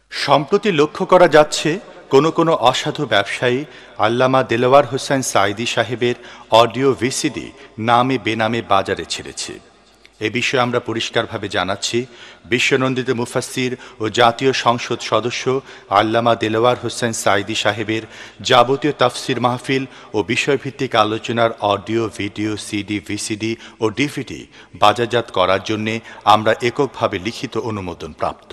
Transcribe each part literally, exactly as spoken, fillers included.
সম্প্রতি লক্ষ্য করা যাচ্ছে কোনো কোনো অসাধু ব্যবসায়ী আল্লামা দেলোয়ার হোসেন সাঈদী সাহেবের অডিও ভিসিডি নামে বেনামে বাজারে ছেড়েছে। এ বিষয়ে আমরা পরিষ্কারভাবে জানাচ্ছি, বিশ্বনন্দিত মুফাসসির ও জাতীয় সংসদ সদস্য আল্লামা দেলোয়ার হোসেন সাঈদী সাহেবের যাবতীয় তাফসির মাহফিল ও বিষয়ভিত্তিক আলোচনার অডিও, ভিডিও, সিডি, ভিসিডি ও ডিভিডি বাজারজাত করার জন্যে আমরা এককভাবে লিখিত অনুমোদন প্রাপ্ত।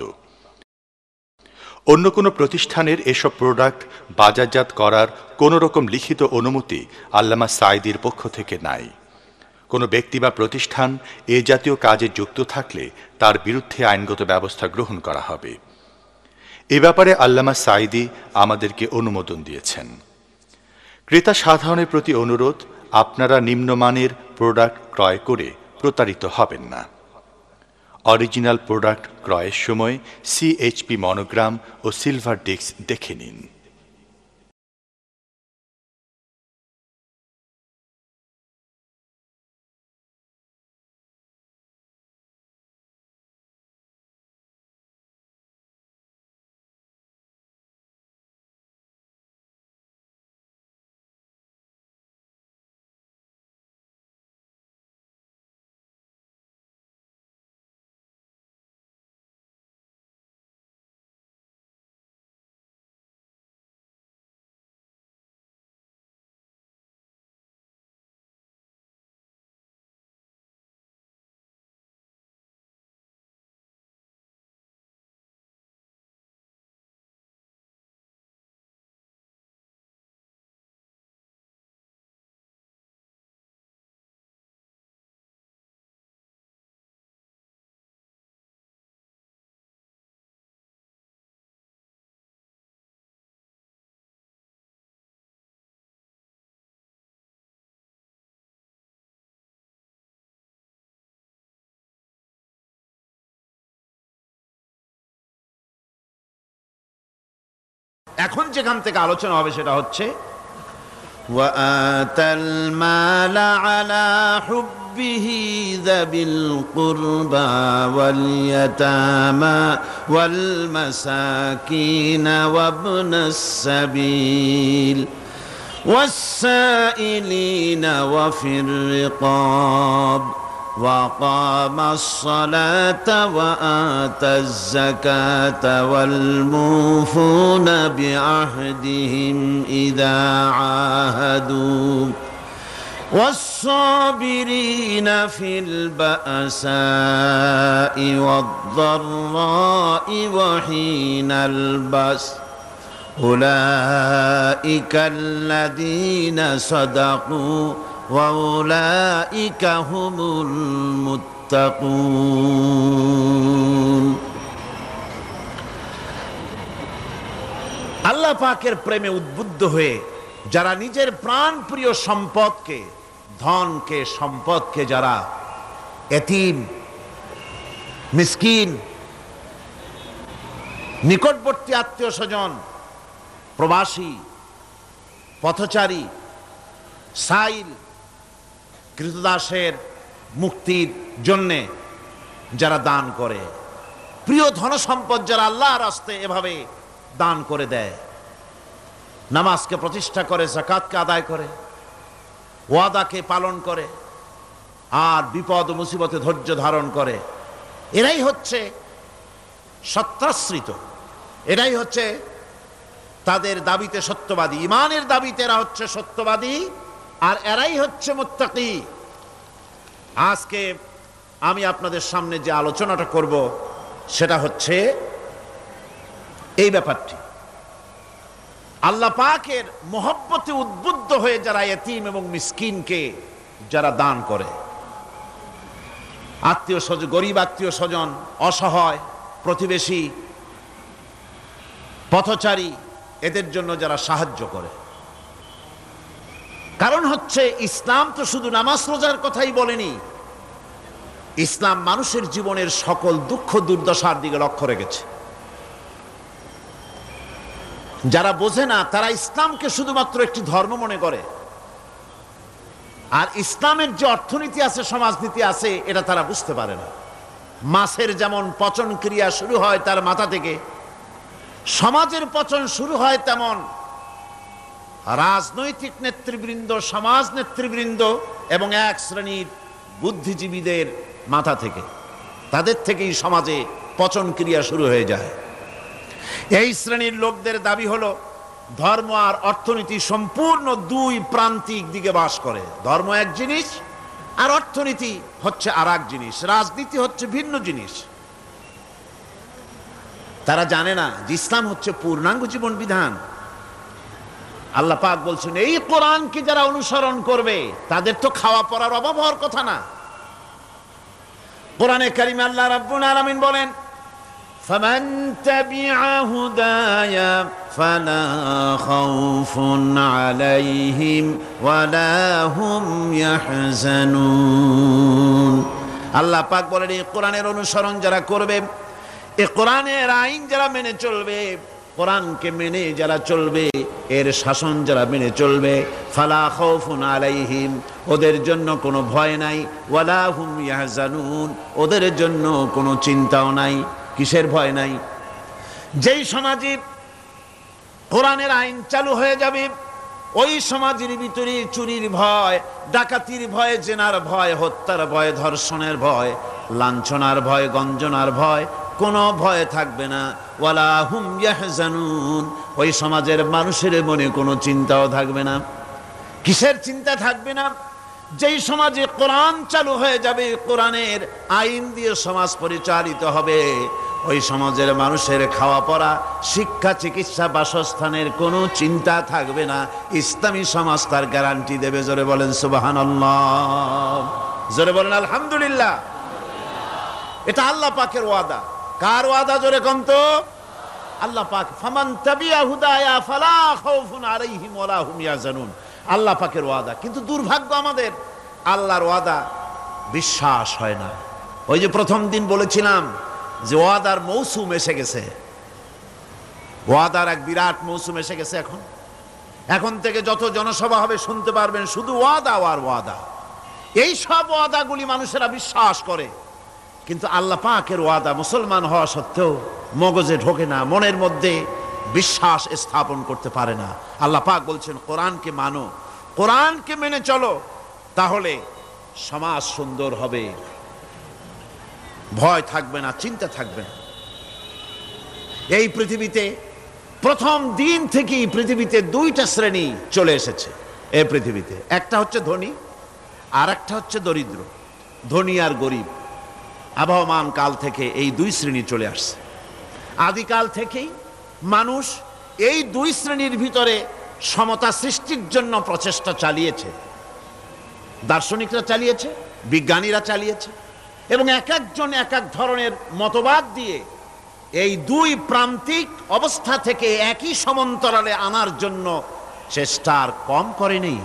অন্য কোনো প্রতিষ্ঠানের এসব প্রোডাক্ট বাজারজাত করার কোনো রকম লিখিত অনুমতি আল্লামা সাঈদীর পক্ষ থেকে নাই। কোনো ব্যক্তি বা প্রতিষ্ঠান এ জাতীয় কাজে যুক্ত থাকলে তার বিরুদ্ধে আইনগত ব্যবস্থা গ্রহণ করা হবে। এ ব্যাপারে আল্লামা সাঈদী আমাদেরকে অনুমোদন দিয়েছেন। ক্রেতা সাধারণের প্রতি অনুরোধ, আপনারা নিম্নমানের প্রোডাক্ট ক্রয় করে প্রতারিত হবেন না। অরিজিনাল প্রোডাক্ট ক্রয়ের সময় সিএইচপি মনোগ্রাম ও সিলভার ডিস্ক দেখে নিন। এখন যেখান থেকে আলোচনা হবে সেটা হচ্ছে ওয়াতাল মালা আলা হুব্বিহি যাবিল কুরবা ওয়াল ইয়াতামা ওয়াল মাসাকিন ওয়াবনাস সাবিল ওয়াস-সাইলিনা ওয়া ফির রিকাব وَأَقَامَ الصَّلَاةَ وَآتَى الزَّكَاةَ وَالْمُوفُونَ بِعَهْدِهِمْ إِذَا عَاهَدُوا وَالصَّابِرِينَ فِي الْبَأْسَاءِ وَالضَّرَّاءِ وَحِينَ الْبَأْسِ أُولَئِكَ الَّذِينَ صَدَقُوا وَأُولَئِكَ هُمُ الْمُتَّقُونَ। আল্লাহ পাকের প্রেমে উদ্বুদ্ধ হয়ে যারা নিজের প্রাণ প্রিয় সম্পদকে, ধনকে, সম্পদকে যারা এতিম, মিসকিন, নিকটবর্তী আত্মীয় স্বজন, প্রবাসী, পথচারী, সাইল, কৃতদাসের মুক্তির জন্যে যারা দান করে, প্রিয় ধনসম্পদ যারা আল্লাহর রাস্তায় এভাবে দান করে দেয়, নামাজকে প্রতিষ্ঠা করে, যাকাতকে আদায় করে, ওয়াদাকে পালন করে, আর বিপদ ও মুসিবতে ধৈর্য ধারণ করে, এরাই হচ্ছে সত্যাশ্রিত, এরাই হচ্ছে তাদের দাবিতে সত্যবাদী, ইমানের দাবিতে এরা হচ্ছে সত্যবাদী, আর এরাই হচ্ছে মুত্তাকি। আজকে আমি আপনাদের সামনে যে আলোচনাটা করব সেটা হচ্ছে এই ব্যাপারটি। আল্লাহ পাকের মহব্বতে উদ্বুদ্ধ হয়ে যারা এতিম এবং মিসকিনকে যারা দান করে, আত্মীয় স্বজন, গরিব আত্মীয় স্বজন, অসহায় প্রতিবেশী, পথচারী, এদের জন্য যারা সাহায্য করে। কারণ হচ্ছে ইসলাম তো শুধু নামাজ রোজার কথাই বলেনি, ইসলাম মানুষের জীবনের সকল দুঃখ দুর্দশার দিকে লক্ষ্য রেখেছে। যারা বোঝে না তারা ইসলামকে শুধুমাত্র একটি ধর্ম মনে করে, আর ইসলামের যে অর্থনীতি আছে, সমাজনীতি আছে, এটা তারা বুঝতে পারে না। মাছের যেমন পচন ক্রিয়া শুরু হয় তার মাথা থেকে, সমাজের পতন শুরু হয় তেমন রাজনৈতিক নেতৃবৃন্দ, সমাজ নেতৃবৃন্দ এবং এক শ্রেণীর বুদ্ধিজীবীদের মাথা থেকে, তাদের থেকেই সমাজে পচন ক্রিয়া শুরু হয়ে যায়। এই শ্রেণীর লোকদের দাবি হলো ধর্ম আর অর্থনীতি সম্পূর্ণ দুই প্রান্তিক দিকে বাস করে। ধর্ম এক জিনিস আর অর্থনীতি হচ্ছে আর এক জিনিস, রাজনীতি হচ্ছে ভিন্ন জিনিস। তারা জানে না যে ইসলাম হচ্ছে পূর্ণাঙ্গ জীবন বিধান। আল্লাহ পাক বলছেন এই কোরআনকে যারা অনুসরণ করবে তাদের তো খাওয়া পড়ার অভাব হওয়ার কথা না। কোরআনে কারিমে আল্লাহ রাব্বুল আলামিন বলেন, ফামান তাবিআ হুদায়া ফালা খাউফুন আলাইহিম ওয়ালা হুম ইয়াহজানুন। আল্লাহ পাক বলেন এই কোরআনের অনুসরণ যারা করবে, এই কোরআনের আইন যারা মেনে চলবে, কোরআনকে মেনে যারা চলবে, এর শাসন যারা মেনে চলবে, ফালা খাউফুন আলাইহিম, ওদের জন্য কোনো ভয় নাই, ওয়ালা হুম ইয়াহজানুন, ওদের জন্য কোনো চিন্তাও নাই। কিসের ভয় নাই? যেই সমাজে কোরআনের আইন চালু হয়ে যাবে ওই সমাজের ভিতরে চুরির ভয়, ডাকাতির ভয়, জেনার ভয়, হত্যার ভয়, ধর্ষণের ভয়, লাঞ্ছনার ভয়, গঞ্জনার ভয়, কোনো ভয় থাকবে না। ওয়ালা হুম ইয়াহজানুন, ওই সমাজের মানুষের মনে কোনো চিন্তাও থাকবে না। কিসের চিন্তা থাকবে না? যেই সমাজে কোরআন চালু হয়ে যাবে, কোরআনের আইন দিয়ে সমাজ পরিচালিত হবে, ওই সমাজের মানুষের খাওয়া পড়া, শিক্ষা, চিকিৎসা, বাসস্থানের কোনো চিন্তা থাকবে না। ইসলামী সমাজ তার গ্যারান্টি দেবে। জোরে বলেন সুবহানাল্লাহ, জোরে বলেন আলহামদুলিল্লাহ। এটা আল্লাহ পাকের ওয়াদা। কার ওয়াদা? জোরে কোন তো? আল্লাহ পাক। ফামান তাবিআ হুদায়া ফালা খাউফুন আলাইহিম ওয়ালা হুম ইয়াহজানুন, আল্লাহ পাকের ওয়াদা। কিন্তু দুর্ভাগ্য আমাদের, আল্লাহর ওয়াদা বিশ্বাস হয় না। ওই যে প্রথম দিন বলেছিলাম যে ওয়াদার মৌসুম এসে গেছে, ওয়াদার এক বিরাট মৌসুম এসে গেছে। এখন এখন থেকে যত জনসভা হবে শুনতে পারবেন শুধু ওয়াদা আর ওয়াদা। এই সব ওয়াদাগুলি মানুষেরা বিশ্বাস করে, কিন্তু আল্লাহ পাকের ওয়াদা মুসলমান হওয়া সত্ত্বেও মগজে ঢোকে না, মনের মধ্যে বিশ্বাস স্থাপন করতে পারে না। আল্লাহ পাক বলছেন কোরআনকে মানো, কোরআনকে মেনে চলো, তাহলে সমাজ সুন্দর হবে, ভয় থাকবে না, চিন্তা থাকবে না। এই পৃথিবীতে প্রথম দিন থেকেই পৃথিবীতে দুইটা শ্রেণী চলে এসেছে। এই পৃথিবীতে একটা হচ্ছে ধনী আর একটা হচ্ছে দরিদ্র। ধনী আর গরিব আবহমান কাল থেকে এই দুই শ্রেণী চলে আসছে। আদিকাল থেকেই মানুষ এই দুই শ্রেণীর ভিতরে সমতা সৃষ্টির জন্য প্রচেষ্টা চালিয়েছে। দার্শনিকরা চালিয়েছে, বিজ্ঞানীরা চালিয়েছে, এবং এক একজন এক এক ধরনের মতবাদ দিয়ে এই দুই প্রান্তিক অবস্থা থেকে একই সমান্তরালে আনার জন্য চেষ্টা আর কম করেনি।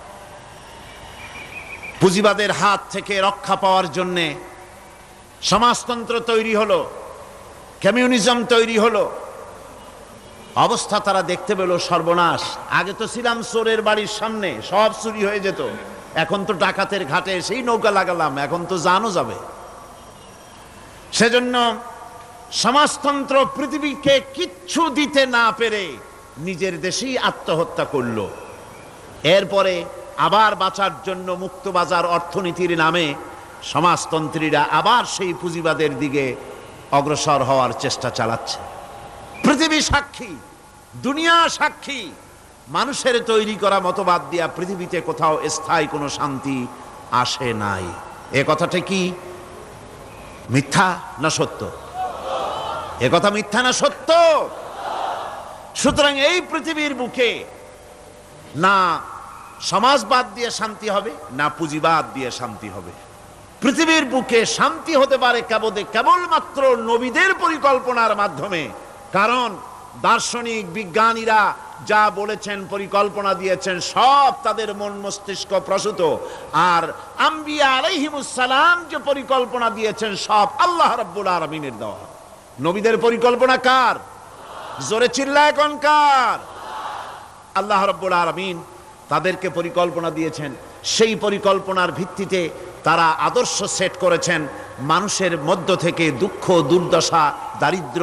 পুঁজিবাদের হাত থেকে রক্ষা পাওয়ার জন্যে সমাজতন্ত্র তৈরি হলো, কমিউনিজম তৈরি হলো। অবস্থা তারা দেখতে পেল সর্বনাশ। আগে তো ছিলাম চোরের বাড়ির সামনে, সব চুরি হয়ে যেত। এখন তো ডাকাতের ঘাটে সেই নৌকা লাগালাম, এখন তো জানও যাবে। সেজন্য সমাজতন্ত্র পৃথিবীকে কিচ্ছু দিতে না পেরে নিজের দেশেই আত্মহত্যা করলো। এরপরে আবার বাঁচার জন্য মুক্তবাজার অর্থনীতির নামে সমাজতন্ত্রীরা আবার সেই পুঁজিবাদের দিকে অগ্রসর হওয়ার চেষ্টা চালাচ্ছে। পৃথিবী সাক্ষী, দুনিয়া সাক্ষী, মানুষের তৈরি করা মতবাদ দিয়া পৃথিবীতে কোথাও স্থায়ী কোনো শান্তি আসে নাই। এ কথাটা কি মিথ্যা না সত্য? এ কথা মিথ্যা না সত্য? সুতরাং এই পৃথিবীর বুকে না সমাজবাদ দিয়ে শান্তি হবে, না পুঁজিবাদ দিয়ে শান্তি হবে। পৃথিবীর বুকে শান্তি হতে পারে কেবল কেবলমাত্র নবীদের পরিকল্পনার মাধ্যমে। কারণ দার্শনিক বিজ্ঞানীরা যা বলেছেন, পরিকল্পনা দিয়েছেন, সব তাদের মন মস্তিষ্ক প্রসূত। আর আম্বিয়া আলাইহিমুস সালাম যে পরিকল্পনা দিয়েছেন সব আল্লাহ রাব্বুল আলামিনের দেওয়া। নবীদের পরিকল্পনা কার? জোরে চিল্লায় কোন কার? আল্লাহ রাব্বুল আলামিন তাদেরকে পরিকল্পনা দিয়েছেন। সেই পরিকল্পনার ভিত্তিতে তারা আদর্শ সেট করেছেন। মানুষের মধ্য থেকে দুঃখ, দুর্দশা, দারিদ্র,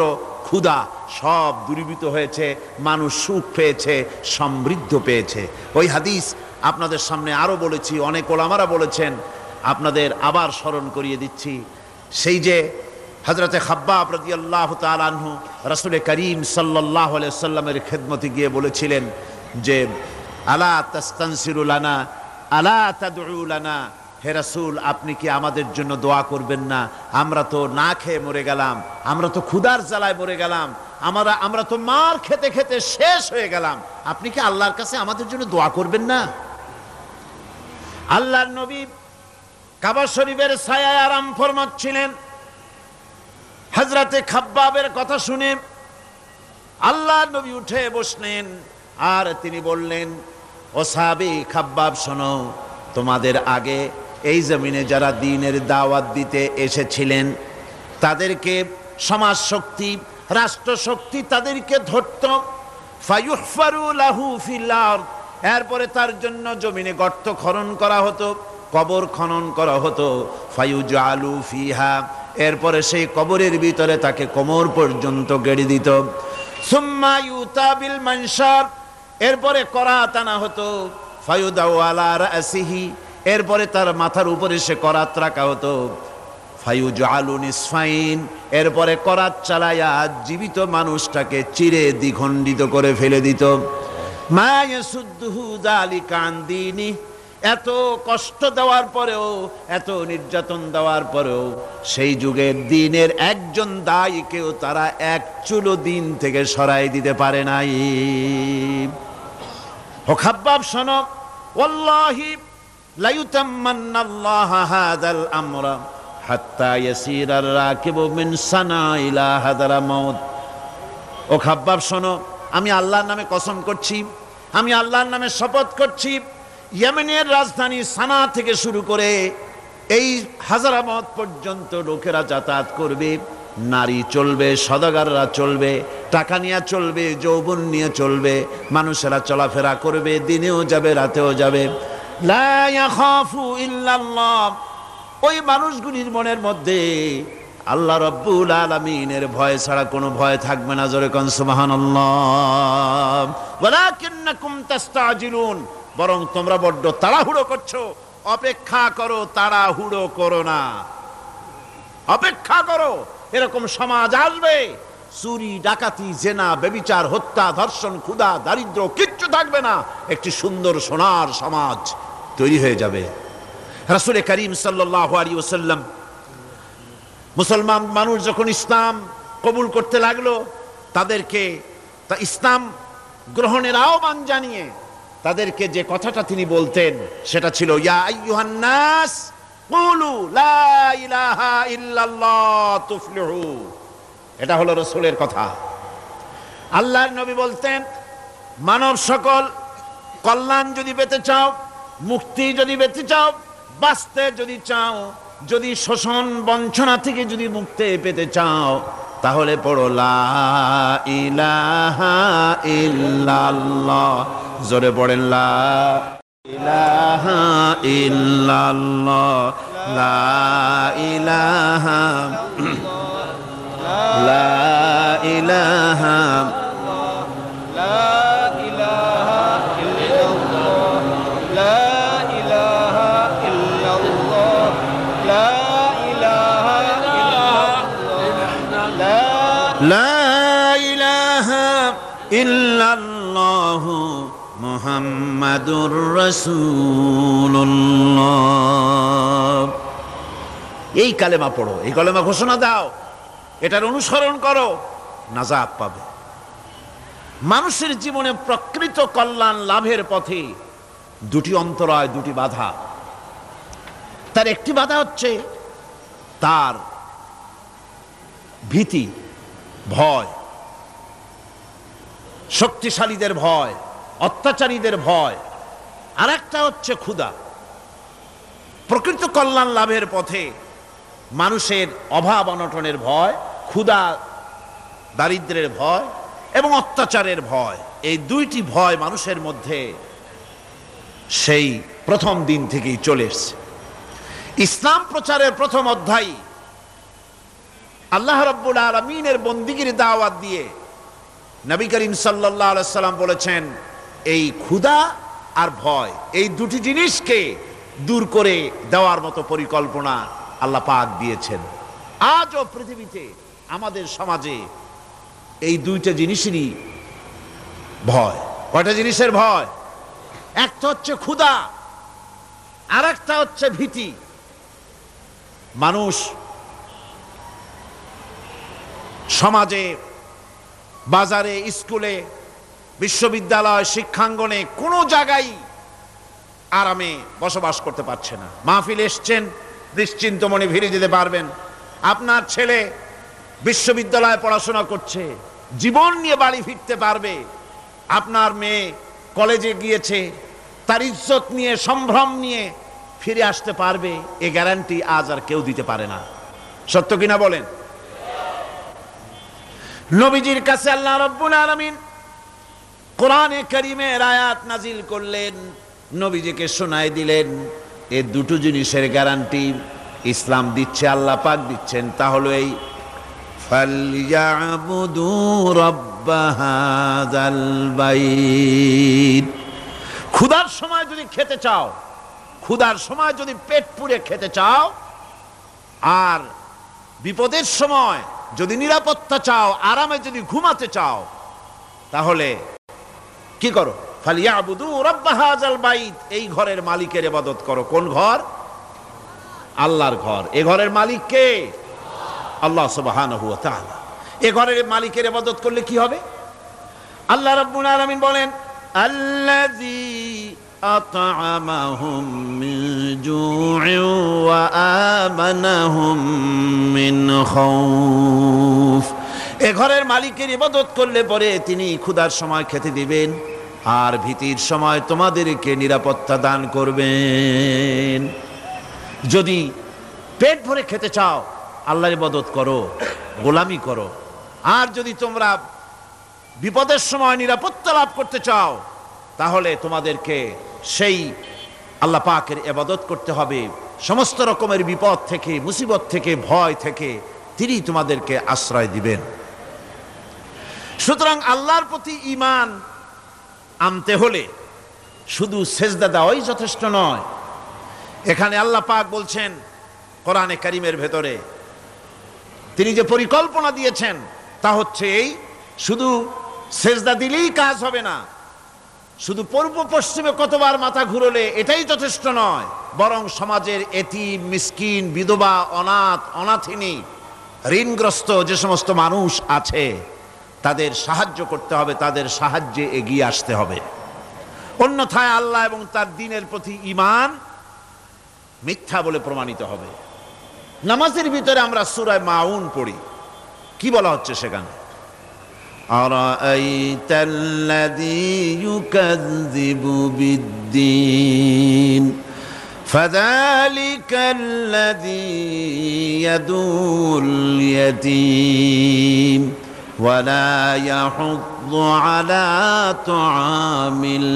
ক্ষুধা সব দূরীভূত হয়েছে, মানুষ সুখ পেয়েছে, সমৃদ্ধ পেয়েছে। ওই হাদিস আপনাদের সামনে আরো বলেছি, অনেক ওলামারা বলেছেন, আপনাদের আবার স্মরণ করিয়ে দিচ্ছি। সেই যে হযরতে খাব্বাব রাদিয়াল্লাহু তাআলা আনহু রাসূল করিম সাল্লাল্লাহু আলাইহি ওয়াসাল্লামের খেদমতে গিয়ে বলেছিলেন যে আলা তাস্তানসিরু লানা আলা তাদউ লানা, হে রাসূল আপনি কি আমাদের জন্য দোয়া করবেন না? আমরা তো না খেয়ে মরে গেলাম, আমরা তো ক্ষুধার জ্বালায় মরে গেলাম, আমরা আমরা তো মার খেতে খেতে শেষ হয়ে গেলাম, আপনি কি আল্লাহর কাছে আমাদের জন্য দোয়া করবেন না? আল্লাহর নবী কাবা শরীফের ছায়ায় আরাম ফরমাচ্ছিলেন। হযরতে খাব্বাবের কথা শুনে আল্লাহর নবী উঠে বসলেন আর তিনি বললেন, ও সাহাবী খাব্বাব শোনো, তোমাদের আগে এই জমিনে যারা দ্বীনের দাওয়াত দিতে এসেছিলেন তাদেরকে সমাজ শক্তি, রাষ্ট্র শক্তি তাদেরকে ধরত, ফায়ুহফারু লাহু ফিল আরদ, এরপরে তার জন্য জমিনে গর্ত খনন করা হতো, কবর খনন করা হতো, ফায়ুজআলু ফিহা, এরপরে সেই কবরের ভিতরে তাকে কোমর পর্যন্ত গেড়ে দিত, সুম্মা ইউতা বিল মানশার, এরপরে করাত আনা হতো, ফায়ুদাউ আলা রাসিহি, এরপরে তার মাথার উপরে সে করাত রাখা হতো, ফায়ুজআলু নিসফাইন, এরপরে করাত চালায়া জীবিত মানুষটাকে চিরে দ্বিখণ্ডিত করে ফেলে দিত। মা ইয়াসুদ্দুহু যালিকা আন দীনি, এত কষ্ট দেওয়ার পরেও, এত নির্যাতন দেওয়ার পরেও সেই যুগের দ্বীনের একজন দায়ীকেও তারা এক চুলো দিন থেকে সরাই দিতে পারে নাই। ও খাব্বাব শোনো, ওয়াল্লাহি লা ইউতাম্মান্নাল্লাহু হাযাল আমরা হাত্তা ইয়াসিরার রাকিবু মিন সানা ইলা হাদারামাউত। ও খাব্বাব শোনো, আমি আল্লাহর নামে কসম করছি, আমি আল্লাহর নামে শপথ করছি, ইয়েমেনের রাজধানী সানা থেকে শুরু করে এই হাজারামাউত পর্যন্ত লোকেরা যাতায়াত করবে, নারী চলবে, সদাগররা চলবে, টাকা নিয়ে চলবে, যৌবন নিয়ে চলবে, মানুষেরা চলাফেরা করবে, দিনেও যাবে রাতেও যাবে। লা ইয়াখাফু ইল্লাল্লাহ, ওই মানুষগুলির মনের মধ্যে আল্লাহ রাব্বুল আলামিনের ভয় ছাড়া কোনো ভয় থাকবে না। জোরে কোন সুবহানাল্লাহ। ওয়ালাকিন্নাকুম তাস্তাজিলুন, বরং তোমরা বড্ড তাড়াহুড়ো করছো, অপেক্ষা করো, তাড়াহুড়ো করো না, অপেক্ষা করো। এরকম সমাজ আসবে, চুরি ডাকাতি জেনা ব্যভিচার হত্যা ধর্ষণ ক্ষুধা দারিদ্র কিচ্ছু থাকবে না, একটি সুন্দর সোনার সমাজ তৈরি হয়ে যাবে। রাসূল করিম সাল্লাল্লাহু আলাইহি ওয়াসাল্লাম মুসলমান মানুষ যখন ইসলাম কবুল করতে লাগলো, তাদেরকে তা ইসলাম গ্রহণের আহ্বান জানিয়ে তাদেরকে যে কথাটা তিনি বলতেন সেটা ছিল, ইয়া আইয়ুহান নাস কুলু লা ইলাহা ইল্লাল্লাহ তুফলিহু। এটা হলো রাসূলের কথা। আল্লাহর নবী বলতেন, মানব সকল কল্যাণ যদি পেতে চাও, মুক্তি যদি পেতে চাও, বাঁচতে যদি চাও, যদি শোষণ বঞ্চনা থেকে যদি মুক্তি পেতে চাও, তাহলে পড়ো লা ইলাহা ইল্লাল্লাহ। জোরে পড়েন লা ইলাহা ইল্লাল্লাহ, লা ইলাহা লা ইলাহা লা ইলাহা ইল্লাল্লাহু মুহাম্মাদুর রাসূলুল্লাহ। এই কালেমা পড়ো, এই কালেমা ঘোষণা দাও, এটার অনুসরণ করো, নাজাত পাবে। মানুষের জীবনে প্রকৃত কল্যাণ লাভের পথে দুটি অন্তরায়, দুটি বাধা। তার একটি বাধা হচ্ছে তার ভীতি, ভয়, শক্তিশালীদের ভয়, অত্যাচারীদের ভয়। আর একটা হচ্ছে ক্ষুধা। প্রকৃত কল্যাণ লাভের পথে মানুষের অভাব অনটনের ভয়, ক্ষুধা দারিদ্র্যের ভয় এবং অত্যাচারের ভয়, এই দুইটি ভয় মানুষের মধ্যে সেই প্রথম দিন থেকেই চলে এসেছে। ইসলাম প্রচারের প্রথম অধ্যায় আল্লাহ রাব্বুল আলামিনের বন্দিগির দাওয়াত দিয়ে নবী করিম সাল্লাল্লাহু আলাইহি সাল্লাম বলেছেন, এই ক্ষুধা আর ভয় এই দুটি জিনিসকে দূর করে দেওয়ার মতো পরিকল্পনা আল্লাহ পাক দিয়েছেন। আজও পৃথিবীতে আমাদের সমাজে এই দুইটা জিনিসেরই ভয়। কয়টা জিনিসের ভয়? একটা হচ্ছে ক্ষুধা, আর একটা হচ্ছে ভীতি। মানুষ সমাজে, বাজারে, স্কুলে, বিশ্ববিদ্যালয়, শিক্ষাঙ্গনে কোনো জায়গায় আরামে বসবাস করতে পারছে না। মাহফিল এসছেন, নিশ্চিন্ত মনে ফিরে যেতে পারবেন। আপনার ছেলে বিশ্ববিদ্যালয়ে পড়াশোনা করছে, জীবন নিয়ে বাড়ি ফিরতে পারবে। আপনার মেয়ে কলেজে গিয়েছে, তার ইজ্জত নিয়ে, সম্ভ্রম নিয়ে ফিরে আসতে পারবে, এ গ্যারান্টি আজ আর কেউ দিতে পারে না। সত্য কিনা বলেন? নবীজির কাছে আল্লাহ রাব্বুল আলামিন কোরআনে কারীমের আয়াত নাজিল করলেন, নবীজিকে শোনায় দিলেন। এই দুটো জিনিসের গ্যারান্টি ইসলাম দিচ্ছে, আল্লাহ পাক দিচ্ছেন। তা হলো এই ফালইয়াবুদু রাব্ব হাযাল বাইত। ক্ষুধার সময় যদি খেতে চাও, ক্ষুধার সময় যদি পেট পুরে খেতে চাও, আর বিপদের সময় যদি নিরাপত্তা চাও, আরামে যদি ঘুমাতে চাও, তাহলে কি করো? ফালিয়াবুদু রাব্ব হাযাল বাইত। এই ঘরের মালিকের ইবাদত করো। কোন ঘর? আল্লাহর ঘর। এ ঘরের মালিক কে? আল্লাহ সুবহানাহু ওয়া তাআলা। এ ঘরের মালিকের ইবাদত করলে কি হবে? আল্লাহ রাব্বুল আলামিন বলেন, আল্লাযী আত'আমাহুম মিন জু'ইন ওয়া আমানাহুম মিন খাউফ। এ ঘরের মালিকের ইবাদত করলে পরে তিনি ক্ষুধার সময় খেতে দিবেন, আর ভীতির সময় তোমাদেরকে নিরাপত্তা দান করবেন। যদি পেট ভরে খেতে চাও, আল্লাহর ইবাদত করো, গোলামি করো। আর যদি তোমরা বিপদের সময় নিরাপত্তা লাভ করতে চাও, তাহলে তোমাদেরকে সেই আল্লাহ পাকের ইবাদত করতে হবে। সমস্ত রকমের বিপদ থেকে, মুসিবত থেকে, ভয় থেকে তিনি তোমাদেরকে আশ্রয় দিবেন। সুতরাং আল্লাহর প্রতি ঈমান আনতে হলে শুধু সেজদা দেওয়াই যথেষ্ট নয়। এখানে আল্লাহ পাক বলছেন কোরআনে কারীমের ভেতরে, তিনি যে পরিকল্পনা দিয়েছেন তা হচ্ছে এই, শুধু সেজদা দিলেই কাজ হবে না, শুধু পূর্ব পশ্চিমে কতবার মাথা ঘুরলে এটাই যথেষ্ট নয়, বরং সমাজের এতিম, মিসকিন, বিধবা, অনাথ, অনাথিনী, ঋণগ্রস্ত যে সমস্ত মানুষ আছে তাদের সাহায্য করতে হবে, তাদের সাহায্যে এগিয়ে আসতে হবে। অন্যথায় আল্লাহ এবং তার দ্বীনের প্রতি ঈমান মিথ্যা বলে প্রমাণিত হবে। নামাজের ভিতরে আমরা সূরা মাউন পড়ি, কি বলা হচ্ছে সেখানে? আরাআইতাল্লাযী ইউকাযযিবু বিদ্দীন ফাযালিকাল্লাযী ইয়াদুল ইয়াতীম ওয়ালা ইয়াহুদ্দু আলা তুআমিল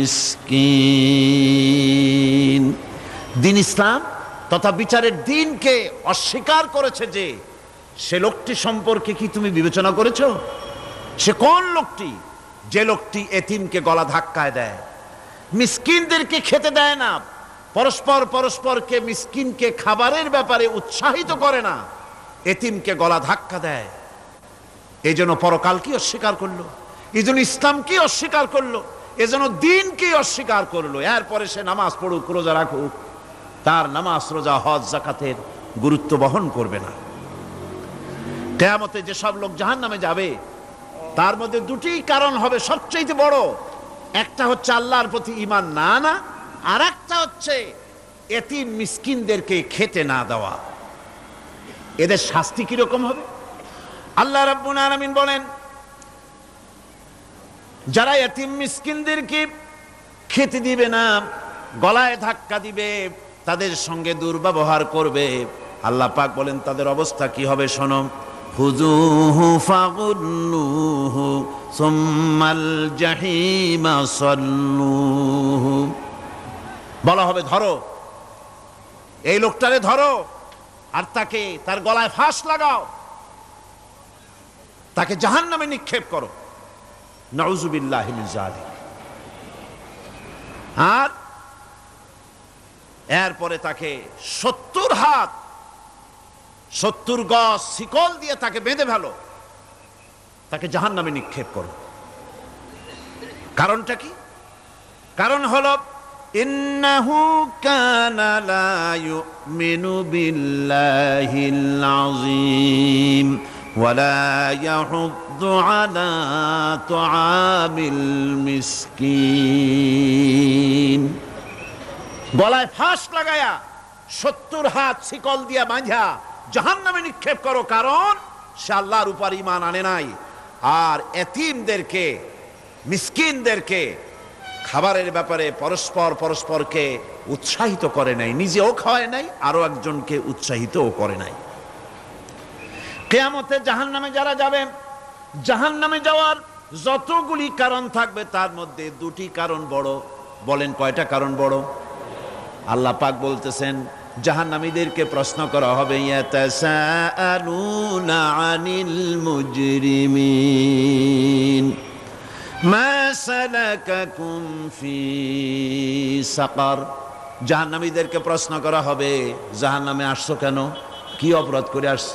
মিসকিন। দ্বীন ইসলাম তথা বিচারের দ্বীনকে অস্বীকার করেছে যে সে লোকটি সম্পর্কে কি তুমি বিবেচনা করেছ? সে কোন লোকটি? যে লোকটি এতিমকে গলা ধাক্কায় দেয়, মিসকিনদেরকে খেতে দেয় না, পরস্পর পরস্পরকে মিসকিনকে খাবারের ব্যাপারে উৎসাহিত করে না, এতিমকে গলা ধাক্কা দেয়। এই জন্য পরকালকে অস্বীকার করলো, এই জন্য ইসলামকে অস্বীকার করলো, এই জন্য দ্বীনকে অস্বীকার করলো। এরপরে সে নামাজ পড়ুক, রোজা রাখুক, তার নামাজ, রোজা, হজ, যাকাতের গুরুত্ব বহন করবে না। কিয়ামতে যেসব লোক জাহান্নামে যাবে তার মধ্যে দুটি কারণ হবে সবচেয়ে বড়। একটা হচ্ছে আল্লাহর প্রতি ঈমান না আনা, আর একটা হচ্ছে এতিম মিসকিনদেরকে খেতে না দেওয়া। এদের শাস্তি কিরকম হবে? আল্লাহ রাব্বুল আলামিন বলেন, যারা এতিম মিসকিনদেরকে খেতে দিবে না, গলায় ধাক্কা দিবে, তাদের সঙ্গে দুর্ব্যবহার করবে, আল্লাহ পাক বলেন তাদের অবস্থা কি হবে শোনো। খুযূহু ফাগুল্লুহু সুম্মাল জাহিমা সাল্লুহু। বলা হবে ধরো, এই লোকটারে ধরো আর তাকে তার গলায় ফাঁস লাগাও, তাকে জাহান্নামে নিক্ষেপ করো, নাউযুবিল্লাহি মিন যালিক। আর এরপরে তাকে সত্তর হাত সত্তর গজ শিকল দিয়ে তাকে বেঁধে ফেলো, তাকে জাহান্নামে নিক্ষেপ করো। কারণটা কি? কারণ হলো ইন্নাহু কানা লা ইউমিনু বিল্লাহিল আযীম ওয়া লা ইয়াহুদ্দু আলা তুআমিল মিসকিন। গলায় ফাঁস লাগায়া সত্তর হাত শিকল দিয়া বাঁধা জাহান্নামে নিক্ষেপ করো, কারণ সে আল্লাহর উপর ঈমান আনে নাই, আর এতিমদেরকে মিসকিনদেরকে খাবারের ব্যাপারে পরস্পর পরস্পরকে উৎসাহিত করে নাই, নিজেও খাওয়ায় নাই, আরো একজনকে উৎসাহিতও করে নাই। কিয়ামতে জাহান্নামে যারা যাবে, জাহান্নামে যাওয়ার যতগুলি কারণ থাকবে তার মধ্যে দুটি কারণ বড়। বলেন কয়টা কারণ বড়? আল্লাহ পাক বলতেছেন জাহান্নামীদেরকে প্রশ্ন করা হবে, ইয়াতাসাআলুনা আনিল মুজরিমিন মা সালাকাকুম ফি সাকার। জাহান্নামীদেরকে প্রশ্ন করা হবে, জাহান্নামে আসছো কেন, কি অপরাধ করে আসছো?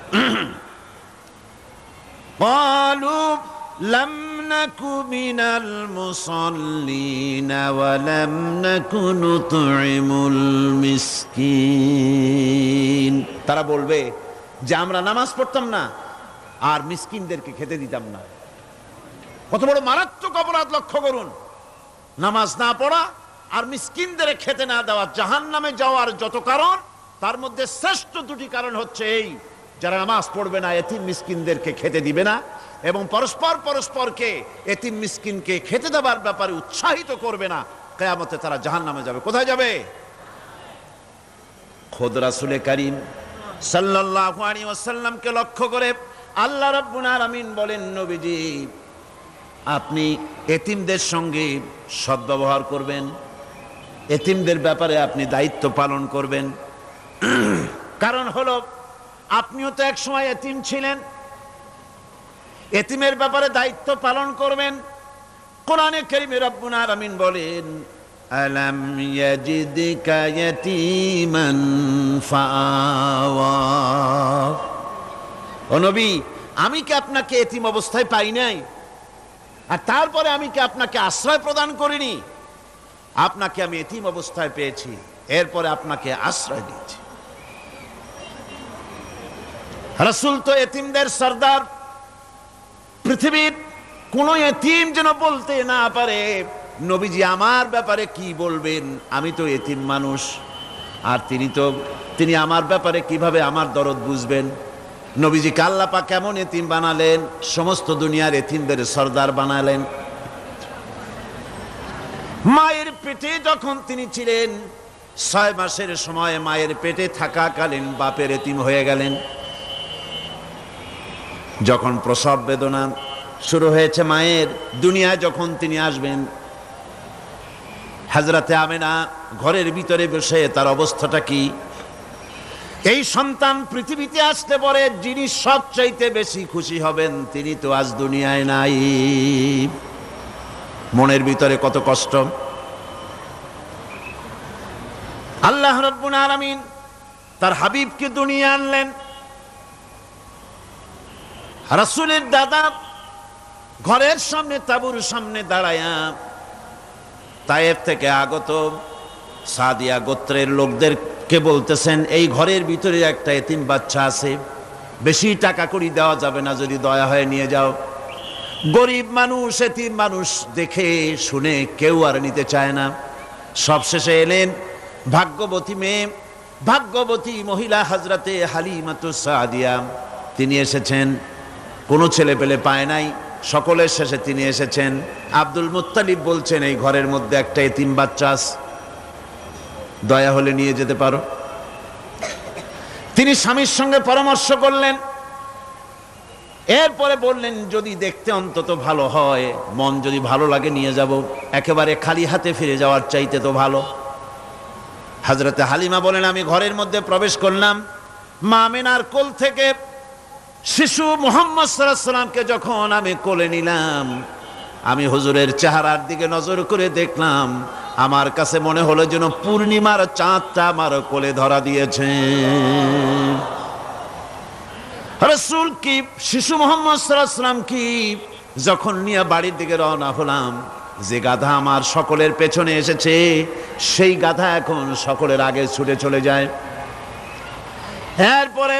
ক্বালু লাম নাকু মিনাল মুসাল্লিন ওয়া লাম নাকু নুতঈমুল মিসকিন। তারা বলবে যে আমরা নামাজ পড়তাম না আর মিসকিনদেরকে খেতে দিতাম না। কত বড় মারাত্মক অপরাধ লক্ষ্য করুন, নামাজ না পড়া আর মিসকিনদের খেতে না দেওয়া। জাহান্নামে যাওয়ার যত কারণ তার মধ্যে শ্রেষ্ঠ দুটি কারণ হচ্ছে এই, যারা নামাজ পড়বে না, এতিম মিসকিনদেরকে খেতে দিবে না, এবং পরস্পর পরস্পরকে এতিম মিসকিনকে খেতে দেওয়ার ব্যাপারে উৎসাহিত করবে না। কিয়ামতে তারা জাহান্নামে যাবে। কোথায় যাবে? খোদ রাসূলে কারীম সাল্লাল্লাহু আলাইহি ওয়াসাল্লামকে লক্ষ্য করে আল্লাহ রাব্বুল আলামিন বলেন, নবীজি আপনি এতিমদের সঙ্গে সদ্ব্যবহার করবেন, এতিমদের ব্যাপারে আপনি দায়িত্ব পালন করবেন। কারণ হলো আপনিও তো এক সময় এতিম ছিলেন, এতিমের ব্যাপারে দায়িত্ব পালন করবেন। কোরআনে কারীমে রব্বুল আলামিন বলেন, আলাম ইয়াজিদকা ইয়াতীমান ফাআওয়া। ও নবী, আমি কি আপনাকে এতিম অবস্থায় পাই নাই? আর তারপরে আমি কি আপনাকে আশ্রয় প্রদান করিনি? আপনাকে আমি এতিম অবস্থায় পেয়েছি, এরপরে আপনাকে আশ্রয় দিয়েছি। রাসূল তো এতিমদের সরদার। পৃথিবীর কোন এতিম যেন বলতে না পারে নবীজি আমার ব্যাপারে কি বলবেন, আমি তো এতিম মানুষ, আর তিনি তো তিনি আমার ব্যাপারে কিভাবে আমার দরদ বুঝবেন। নবীজিকে আল্লাহ পাক কেমন এতিম বানালেন, সমস্ত দুনিয়ার এতিমদের সরদার বানালেন। মায়ের পেটে যখন তিনি ছিলেন, ছয় মাসের সময় মায়ের পেটে থাকাকালীন বাপের এতিম হয়ে গেলেন। যখন প্রসব বেদনা শুরু হয়েছে মায়ের, দুনিয়ায় যখন তিনি আসবেন, হযরতে আমেনা ঘরের ভিতরে বসে তার অবস্থাটা কি? এই সন্তান পৃথিবীতে আসতে পরে যিনি সবচাইতে বেশি খুশি হবেন তিনি তো আজ দুনিয়ায় নাই। মনের ভিতরে কত কষ্ট। আল্লাহ রাব্বুল আলামিন তার হাবিবকে দুনিয়া আনলেন। রাসূলের দাদা ঘরের সামনে তাঁবুর সামনে দাঁড়ায়া তায়েফ থেকে আগত সাদিয়া গোত্রের লোকদেরকে বলতেছেন, এই ঘরের ভিতরে একটা এতিম বাচ্চা আছে, বেশি টাকা করি দেওয়া যাবে না, যদি দয়া হয়ে নিয়ে যাও। গরিব মানুষ, এতিম মানুষ দেখে শুনে কেউ আর নিতে চায় না। সবশেষে এলেন ভাগ্যবতী মেয়ে, ভাগ্যবতী মহিলা হযরতে হালিমাতুস সাদিয়া। তিনি এসেছেন, কোনো ছেলে পেলে পায় নাই, সকলের শেষে তিনি এসেছেন। আব্দুল মুত্তালিব বলছেন, এই ঘরের মধ্যে একটা এতিম বাচ্চা আছে, দয়া হলে নিয়ে যেতে পারো। তিনি স্বামীর সঙ্গে পরামর্শ করলেন, এরপরে বললেন যদি দেখতে অন্তত ভালো হয়, মন যদি ভালো লাগে নিয়ে যাব, একেবারে খালি হাতে ফিরে যাওয়ার চাইতে তো ভালো। হযরতে হালিমা বলেন, আমি ঘরের মধ্যে প্রবেশ করলাম, মা আমেনার কোল থেকে শিশু মুহাম্মদ সাল্লাল্লাহু আলাইহি সাল্লামকে যখন আমি কোলে নিলাম, আমি হুজুরের চেহারার দিকে নজর করে দেখলাম, আমার কাছে মনে হলো যেন পূর্ণিমার চাঁদটা আমার কোলে ধরা দিয়েছে। রাসূল কি শিশু মুহাম্মদ সাল্লাল্লাহু আলাইহি সাল্লাম কি যখন নিয়ে বাড়ির দিকে রওনা হলাম, যে গাধা আমার সকলের পেছনে এসেছে সেই গাধা এখন সকলের আগে ছুটে চলে যায়। এরপরে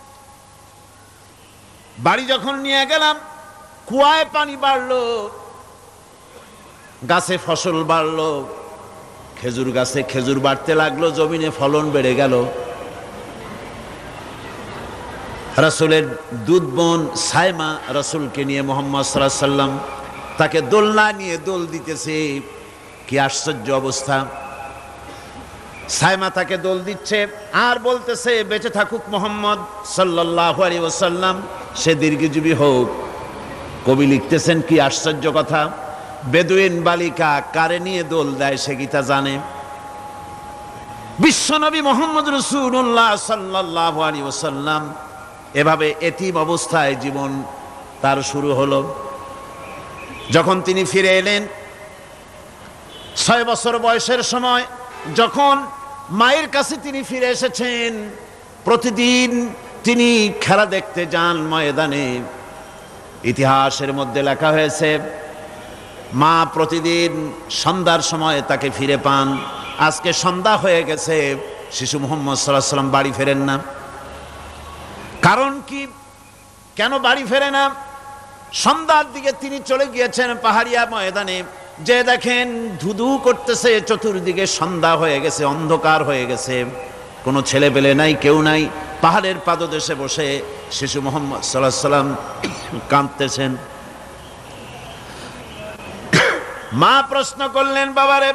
বাড়ি যখন নিয়ে গেলাম, কুয়ায় পানি বাড়লো, গাছে ফসল বাড়লো, খেজুর গাছে খেজুর বাড়তে লাগলো, জমিনে ফলন বেড়ে গেল। রাসূলের দুধ বোন সাইমা রাসূলকে নিয়ে মুহাম্মদ সাল্লাল্লাহু আলাইহি সাল্লাম তাকে দোলনা নিয়ে দোল দিতেছে। কি আশ্চর্য অবস্থা! সাইমা তাকে দোল দিচ্ছে আর বলতেছে, বেঁচে থাকুক মুহাম্মদ সাল্লাল্লাহু আলাইহি ওয়াসাল্লাম, সে দীর্ঘজীবী হোক। কবি লিখতেছেন কি আশ্চর্য কথা, বেদুইন বালিকা কারে নিয়ে দোল দেয় সে কি তা জানে? বিশ্বনবী মুহাম্মদ রাসূলুল্লাহ সাল্লাল্লাহু আলাইহি ওয়াসাল্লাম এভাবে এতিম অবস্থায় জীবন তার শুরু হলো। যখন তিনি ফিরে এলেন ছয় বছর বয়সের সময়, যখন মায়ের কাছে তিনি ফিরে এসেছেন, প্রতিদিন তিনি খেলা দেখতে যান ময়দানে। ইতিহাসের মধ্যে লেখা হয়েছে, মা প্রতিদিন সন্ধ্যার সময় তাকে ফিরে পান। আজকে সন্ধ্যা হয়ে গেছে, শিশু মুহাম্মদ সাল্লাল্লাহু আলাইহি সাল্লাম বাড়ি ফেরেন না। কারণ কি, কেন বাড়ি ফেরে না? সন্ধ্যার দিকে তিনি চলে গিয়েছেন পাহাড়িয়া ময়দানে, যে দেখেন ধুধু করতেছে চতুর্দিকে, সন্ধ্যা হয়ে গেছে, অন্ধকার হয়ে গেছে, কোনো ছেলে পেলে নাই, কেউ নাই। পাহাড়ের পাদদেশে বসে শিশু মুহাম্মদ সাল্লাল্লাহু আলাইহি সাল্লাম কাঁদতেছেন। মা প্রশ্ন করলেন, বাবারে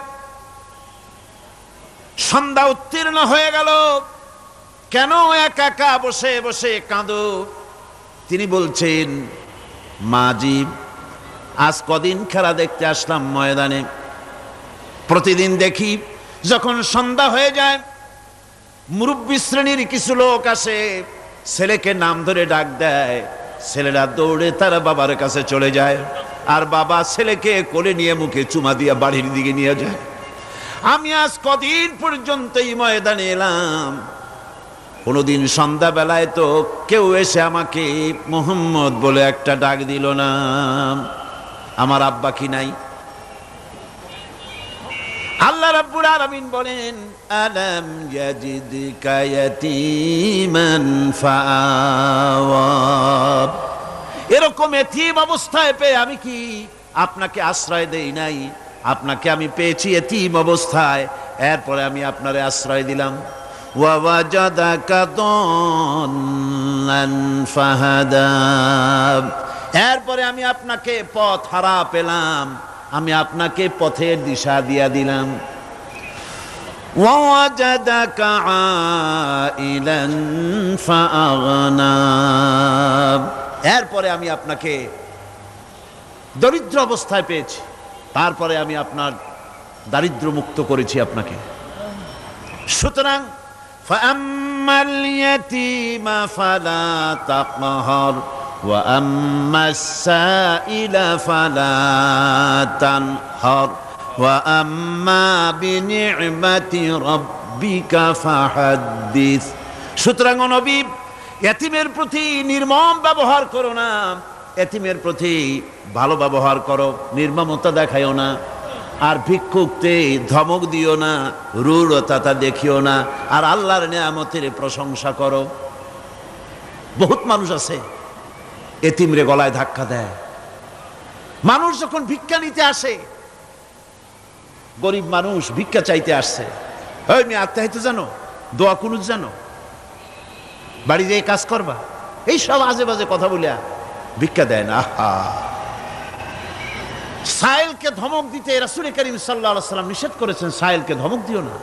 সন্ধ্যা উত্তীর্ণ হয়ে গেল, কেন একা একা বসে বসে কাঁদো? তিনি বলছেন, মাজি আজ কদিন খেলা দেখতে আসলাম ময়দানে, প্রতিদিন দেখি যখন সন্ধ্যা হয়ে যায় মুরব্বী শ্রেণীর কিছু লোক আসে, ছেলেকে নাম ধরে ডাক দেয়, ছেলেরা দৌড়ে তার বাবার কাছে চলে যায়, আর বাবা ছেলেকে কোলে নিয়ে মুখে চুমা দিয়ে বাড়ির দিকে নিয়ে যায়। আমি আজ কদিন পর্যন্ত এই ময়দানে এলাম, কোনোদিন সন্ধ্যাবেলায় তো কেউ এসে আমাকে মুহাম্মদ বলে একটা ডাক দিল না। আমার আব্বা কি নাই? আল্লাহ রাব্বুল আলামিন বলেন, আলাম ইয়াজিদকা ইয়াতীমান ফাআওয়া। এরকম এতিম অবস্থায় পেয়ে আমি কি আপনাকে আশ্রয় দেই নাই? আপনাকে আমি পেয়েছি এতিম অবস্থায়, এরপরে আমি আপনারে আশ্রয় দিলাম। ওয়াওয়াজাদাকা দাল্লান ফাহাদা। এরপরে আমি আপনাকে পথ হারা পেলাম, আমি আপনাকে পথের দিশা দিয়া দিলাম। ওয়াওয়াজাদাকা আইলান ফাআগনা। এরপরে আমি আপনাকে দরিদ্র অবস্থায় পেয়েছি, তারপরে আমি আপনার দারিদ্র মুক্ত করেছি আপনাকে। সুতরাং ফাআম্মাল ইয়াতীমা ফালা তাকহার ওয়া আম্মাস সাইলা ফালা তানহার ওয়া আম্মা বিনি'মাতি রাব্বিকা ফাহাদ্দিস। সুতরাং নবী, এতিমের প্রতি নির্মম ব্যবহার করো না, এতিমের প্রতি ভালো ব্যবহার করো, নির্মমতা দেখাইও না। আর ভিক্ষুকতে ধমক দিও না, রূঢ়তা দেখিও না, আর আল্লাহর নিয়ামতের প্রশংসা করো। বহুত মানুষ আছে এতিমরে গলায় ধাক্কা দেয়। মানুষ যখন ভিক্ষা নিতে আসে, গরিব মানুষ ভিক্ষা চাইতে আসছে, ওই মেয়ে আত্মাহিত জানো, দোয়া কুনুত জানো, বাড়ি যেয়ে কাজ করবা, এই সব আজে বাজে কথা বলিয়া ভিক্ষা দেয় না। আহা, সাইলকে ধমক দিতে রাসূল করিম সাল্লাল্লাহু আলাইহি ওয়াসাল্লাম নিষেধ করেছেন, সাইলকে ধমক দিও না।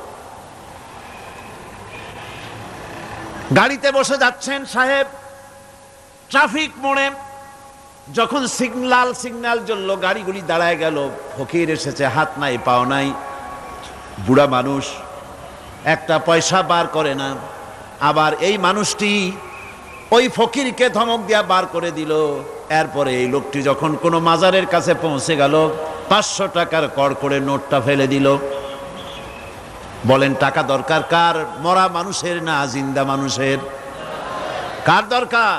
গাড়িতে বসে যাচ্ছেন সাহেব, ট্রাফিক মোড়ে যখন সিগন্যাল সিগন্যাল জ্বলল, গাড়িগুলি দাঁড়ায় গেল, ফকির এসেছে, হাত নাই পাও নাই, বুড়া মানুষ, একটা পয়সা বার করে না। আবার এই মানুষটি ওই ফকিরকে ধমক দিয়া বার করে দিল। এরপরে এই লোকটি যখন কোনো মাজারের কাছে পৌঁছে গেল, পাঁচশো টাকার কড় করে নোটটা ফেলে দিল। বলেন টাকা দরকার কার? মরা মানুষের না জিন্দা মানুষের? কার দরকার?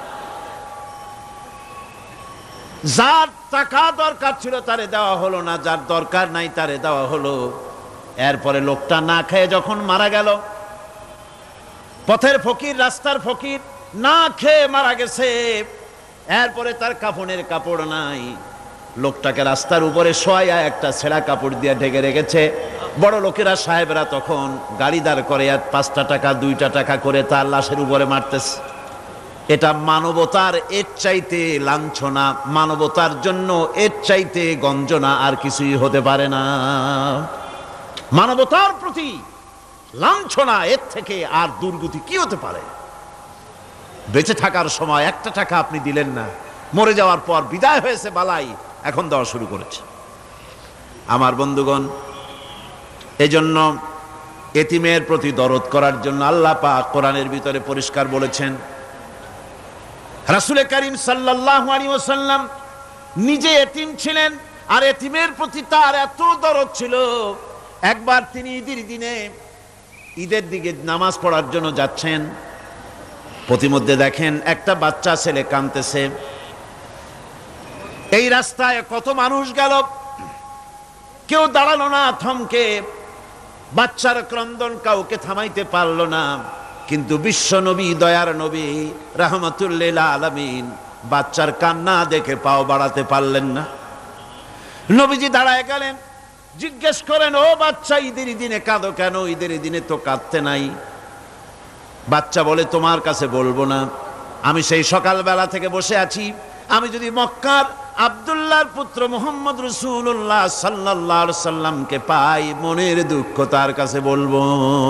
যার টাকা দরকার ছিল তারে দেওয়া হলো না, যার দরকার নাই তারে দেওয়া হলো। এরপরে লোকটা না খেয়ে যখন মারা গেল, পথের ফকির, রাস্তার ফকির, না খেয়ে মারা গেছে। এরপরে তার কাফনের কাপড় নাই, লোকটাকে রাস্তার উপরে শোয়া একটা ছেঁড়া কাপড় দিয়ে ঢেকে রেখেছে। বড় লোকেরা, সাহেবরা তখন গাড়ি দাঁড় করে আর পাঁচটা টাকা দুইটা টাকা করে তার লাশের উপরে মারতেছে। এটা মানবতার এর চাইতে লাঞ্ছনা, মানবতার জন্য এর চাইতে গঞ্জনা আর কিছুই হতে পারে না। মানবতার প্রতি লাঞ্ছনা এর থেকে আর দুর্গতি কি হতে পারে? বেঁচে থাকার সময় একটা টাকা আপনি দিলেন না, মরে যাওয়ার পর বিদায় হয়েছে বালাই, এখন দেওয়া শুরু করেছে। আমার বন্ধুগণ, এজন্য এতিমের প্রতি দরদ করার জন্য আল্লাহ পাক কোরআনের ভিতরে পরিষ্কার বলেছেন। রাসূল করিম সাল্লাল্লাহু আলাইহি ওয়াসাল্লাম নিজে এতিম ছিলেন, আর এতিমের প্রতি তার এত দরদ ছিল, একবার তিনি ঈদের দিনে ঈদের দিকে নামাজ পড়ার জন্য যাচ্ছেন, প্রতিমধ্যে দেখেন একটা বাচ্চা ছেলে কাঁদতেছে। এই রাস্তায় কত মানুষ গেল, কেউ দাঁড়ালো না থমকে, বাচ্চার ক্রন্দন কাউকে থামাইতে পারলো না। কিন্তু বিশ্ব নবী, দয়ার নবী রাহমাতুল লিল আলামিন বাচ্চার কান্না দেখে পাও বাড়াতে পারলেন না। নবীজি দাঁড়ায় গেলেন, জিজ্ঞেস করেন, ও বাচ্চা, ঈদের দিনে কাঁদো কেন? ঈদের দিনে তো কাঁদতে নাই। বাচ্চা বলে, তোমার কাছে বলবো না, আমি সেই সকালবেলা থেকে বসে আছি, আমি যদি মক্কার আব্দুল্লাহর পুত্র মুহাম্মদ রাসূলুল্লাহ সাল্লাল্লাহু আলাইহি সাল্লামকে পাই, মনের দুঃখ তার কাছে বলবো।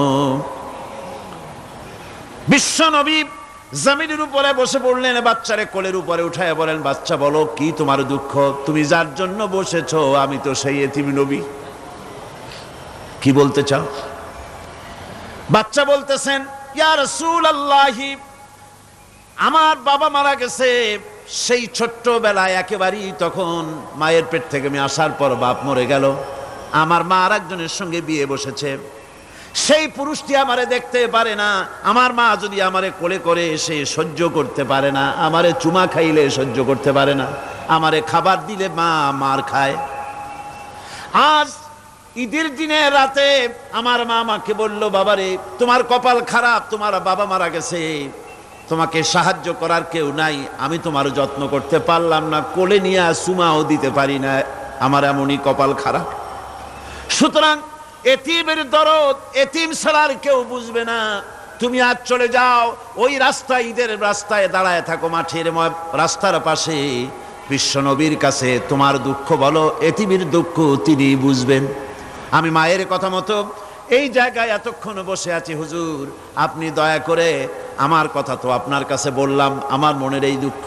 বিশ্ব নবী জমিনের উপরে বসে পড়লেন, বাচ্চারে কোলের উপরে উঠায় বলেন, বাচ্চা বলো কি তোমার দুঃখ? তুমি যার জন্য বসেছো আমি তো সেই এতিম নবী, কি বলতে চাও? বাচ্চা বলতেছেন, ইয়া রাসূলুল্লাহ, আমার বাবা মারা গেছে সেই ছোট্টবেলায়, একেবারেই তখন মায়ের পেট থেকে আমি আসার পর বাপ মরে গেল, আমার মা আর একজনের সঙ্গে বিয়ে বসেছে, সেই পুরুষটি আমারে দেখতে পারে না, আমার মা যদি আমারে কোলে করে এসে সহ্য করতে পারে না, আমারে চুমা খাইলে সহ্য করতে পারে না, আমারে খাবার দিলে মা মার খায়। আজ ঈদের দিনে রাতে আমার মা আমাকে বলল, বাবারে তোমার কপাল খারাপ, তোমার বাবা মারা গেছে, তোমাকে সাহায্য করার কেউ নাই, আমি তোমার যত্ন করতে পারলাম না, কোলে নিয়ে চুমাও দিতে পারি না, আমার এমনই কপাল খারাপ। সুতরাং এতিমের দরদ এতিম ছাড়ার কেউ বুঝবে না। তুমি আজ চলে যাও, ওই রাস্তায়, ঈদের রাস্তায় দাঁড়ায় থাকো, মাঠের রাস্তার পাশে, বিশ্ব নবীর কাছে তোমার দুঃখ বলো, এতিমের দুঃখ তিনি বুঝবেন। আমি মায়ের কথা মতো এই জায়গায় এতক্ষণ বসে আছি, হুজুর আপনি দয়া করে, আমার কথা তো আপনার কাছে বললাম, আমার মনের এই দুঃখ।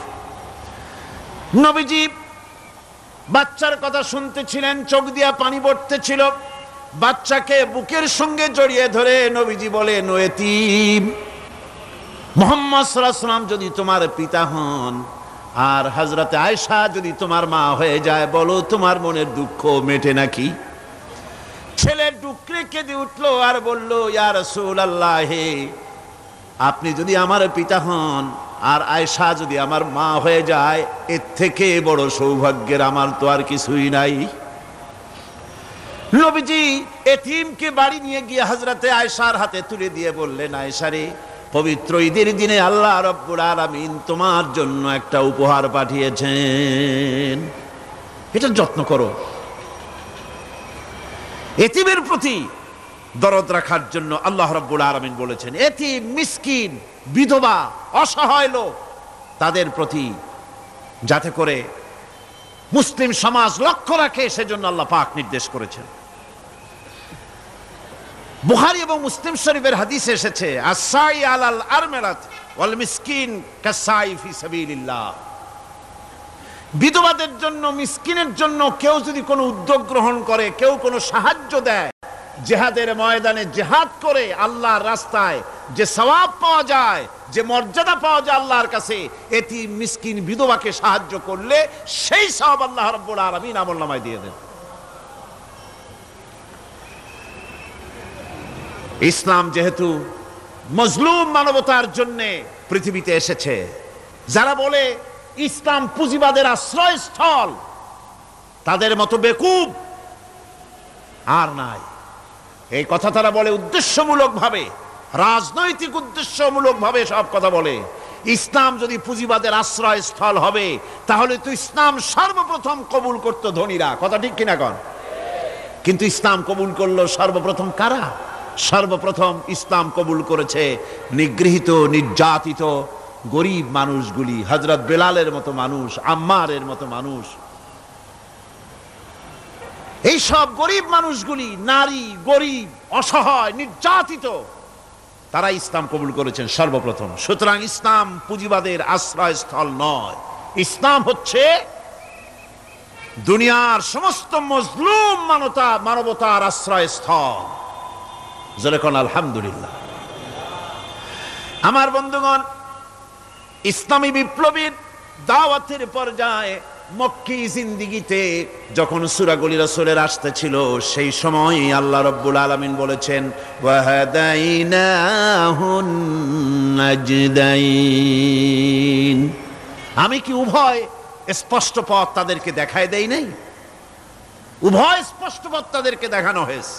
নবীজি বাচ্চার কথা শুনতেছিলেন, চোখ দিয়া পানি পড়তেছিল, বাচ্চাকে বুকের সঙ্গে জড়িয়ে ধরে নবীজি বলেন, ও এতিম, মুহাম্মদ সাল্লাল্লাহু আলাইহি ওয়াসাল্লাম যদি তোমার পিতা হন আর হযরতে আয়েশা যদি তোমার মা হয়ে যায়, বলো তোমার মনের দুঃখ মেটে নাকি? ছেলে ডুকরে কেঁদে উঠলো আর বলল, ইয়া রাসূলুল্লাহ, আপনি যদি আমার পিতা হন আর আয়েশা যদি আমার মা হয়ে যায়, এর থেকে বড় সৌভাগ্যের আমার তো আর কিছুই নাই। নবীজি এতিমকে বাড়ি নিয়ে গিয়ে হযরতে আয়েশার হাতে তুলে দিয়ে বললেন, আয়েশা রে, পবিত্র ঈদের দিনে আল্লাহ রাব্বুল আলামিন তোমার জন্য একটা উপহার পাঠিয়েছেন, এটা যত্ন করো। এতিমের প্রতি দরদ রাখার জন্য আল্লাহ রাব্বুল আলামিন বলেছেন, এতিম, মিসকিন, বিধবা, অসহায় লোক, তাদের প্রতি যাতে করে মুসলিম সমাজ লক্ষ্য রাখে, সেজন্য আল্লাহ পাক নির্দেশ করেছেন। বুখারী এবং মুসলিম শরীফের হাদিসে এসেছে, আস-সাই আলাল আরমালাত ওয়াল মিসকিন কাস-সাই ফি সাবিলিল্লাহ। বিধবাদের জন্য, মিসকিনের জন্য কেউ যদি কোনো উদ্যোগ গ্রহণ করে, কেউ কোনো সাহায্য দেয়, জিহাদের ময়দানে জিহাদ করে আল্লাহর রাস্তায় যে সওয়াব পাওয়া যায়, যে মর্যাদা পাওয়া যায় আল্লাহর কাছে, এতিম মিসকিন বিধবাকে সাহায্য করলে সেই সওয়াব আল্লাহ রাব্বুল আলামিন আমলনামায় দিয়ে দেন। ইসলাম যেহেতু মজলুম মানবতার জন্য পৃথিবীতে এসেছে, যারা বলে ইসলাম পুঁজিবাদের আশ্রয়স্থল, তাদের মতো বেকুব আর নাই। এই কথা তারা বলে উদ্দেশ্যমূলক ভাবে, রাজনৈতিক উদ্দেশ্যমূলক ভাবে সব কথা বলে। ইসলাম যদি পুঁজিবাদের আশ্রয়স্থল হবে, তাহলে তো ইসলাম সর্বপ্রথম কবুল করতো ধনীরা, কথা ঠিক কিনা কন? কিন্তু ইসলাম কবুল করলো সর্বপ্রথম কারা? সর্বপ্রথম ইসলাম কবুল করেছে নিগৃহীত, নির্যাতিত গরিব মানুষগুলি, হযরত বেলালের মতো মানুষ, আম্মারের মতো মানুষ। এই সব গরিব মানুষগুলি, নারী, গরিব, অসহায়, নির্যাতিত, তারা ইসলাম কবুল করেছেন সর্বপ্রথম। সুতরাং ইসলাম পুঁজিবাদের আশ্রয়স্থল নয়, ইসলাম হচ্ছে দুনিয়ার সমস্ত মজলুম মানবতা মানবতার আশ্রয়স্থল। যেরকম আলহামদুলিল্লাহ। আমার বন্ধুগণ, ইসলামী বিপ্লবীর দাওয়াতের পর্যায়ে মক্কি জিন্দিগিতে যখন সূরাগুলি রাসূলের আসতেছিল, সেই সময় আল্লাহ রাব্বুল আলামিন বলেছেন ওয়াহাদাইনাহুন নাজদাইন, আমি কি উভয় স্পষ্ট পথ তাদেরকে দেখায় দেই নাই? উভয় স্পষ্ট পথ তাদেরকে দেখানো হয়েছে।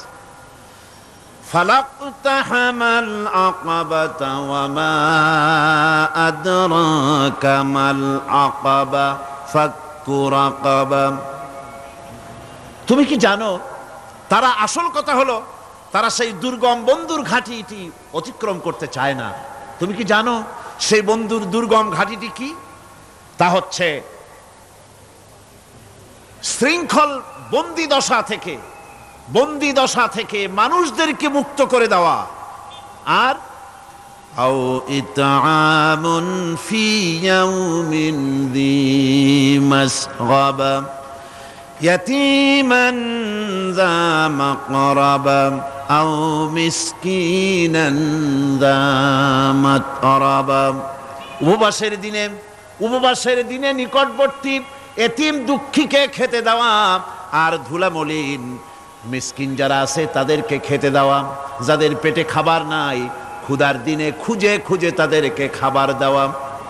ফালাকতাহামাল আকাবাতা ওয়া মা আদরাকা মাল আকাবা ফাক্কু রাকাবা। তুমি কি জানো, তারা আসল কথা হলো তারা সেই দুর্গম বন্ধুর ঘাঁটিটি অতিক্রম করতে চায় না। তুমি কি জানো সেই বন্ধুর দুর্গম ঘাঁটিটি কি? তা হচ্ছে শৃঙ্খল বন্দি দশা থেকে বন্দি দশা থেকে মানুষদেরকে মুক্ত করে দেওয়া, আর আও ইতআমুন ফি ইয়াউমিন যী মাসগাবা ইয়াতীমান যা মাকরাবা আও মিসকিনান যা মাতরাবা। উপবাসের দিনে উপবাসের দিনে নিকটবর্তী এতিম দুঃখীকে খেতে দেওয়া, আর ধুলামলিন মিসকিন যারা আছে তাদেরকে খেতে দেওয়া, যাদের পেটে খাবার নাই ক্ষুধার দিনে খুঁজে খুঁজে তাদেরকে খাবার দেওয়া।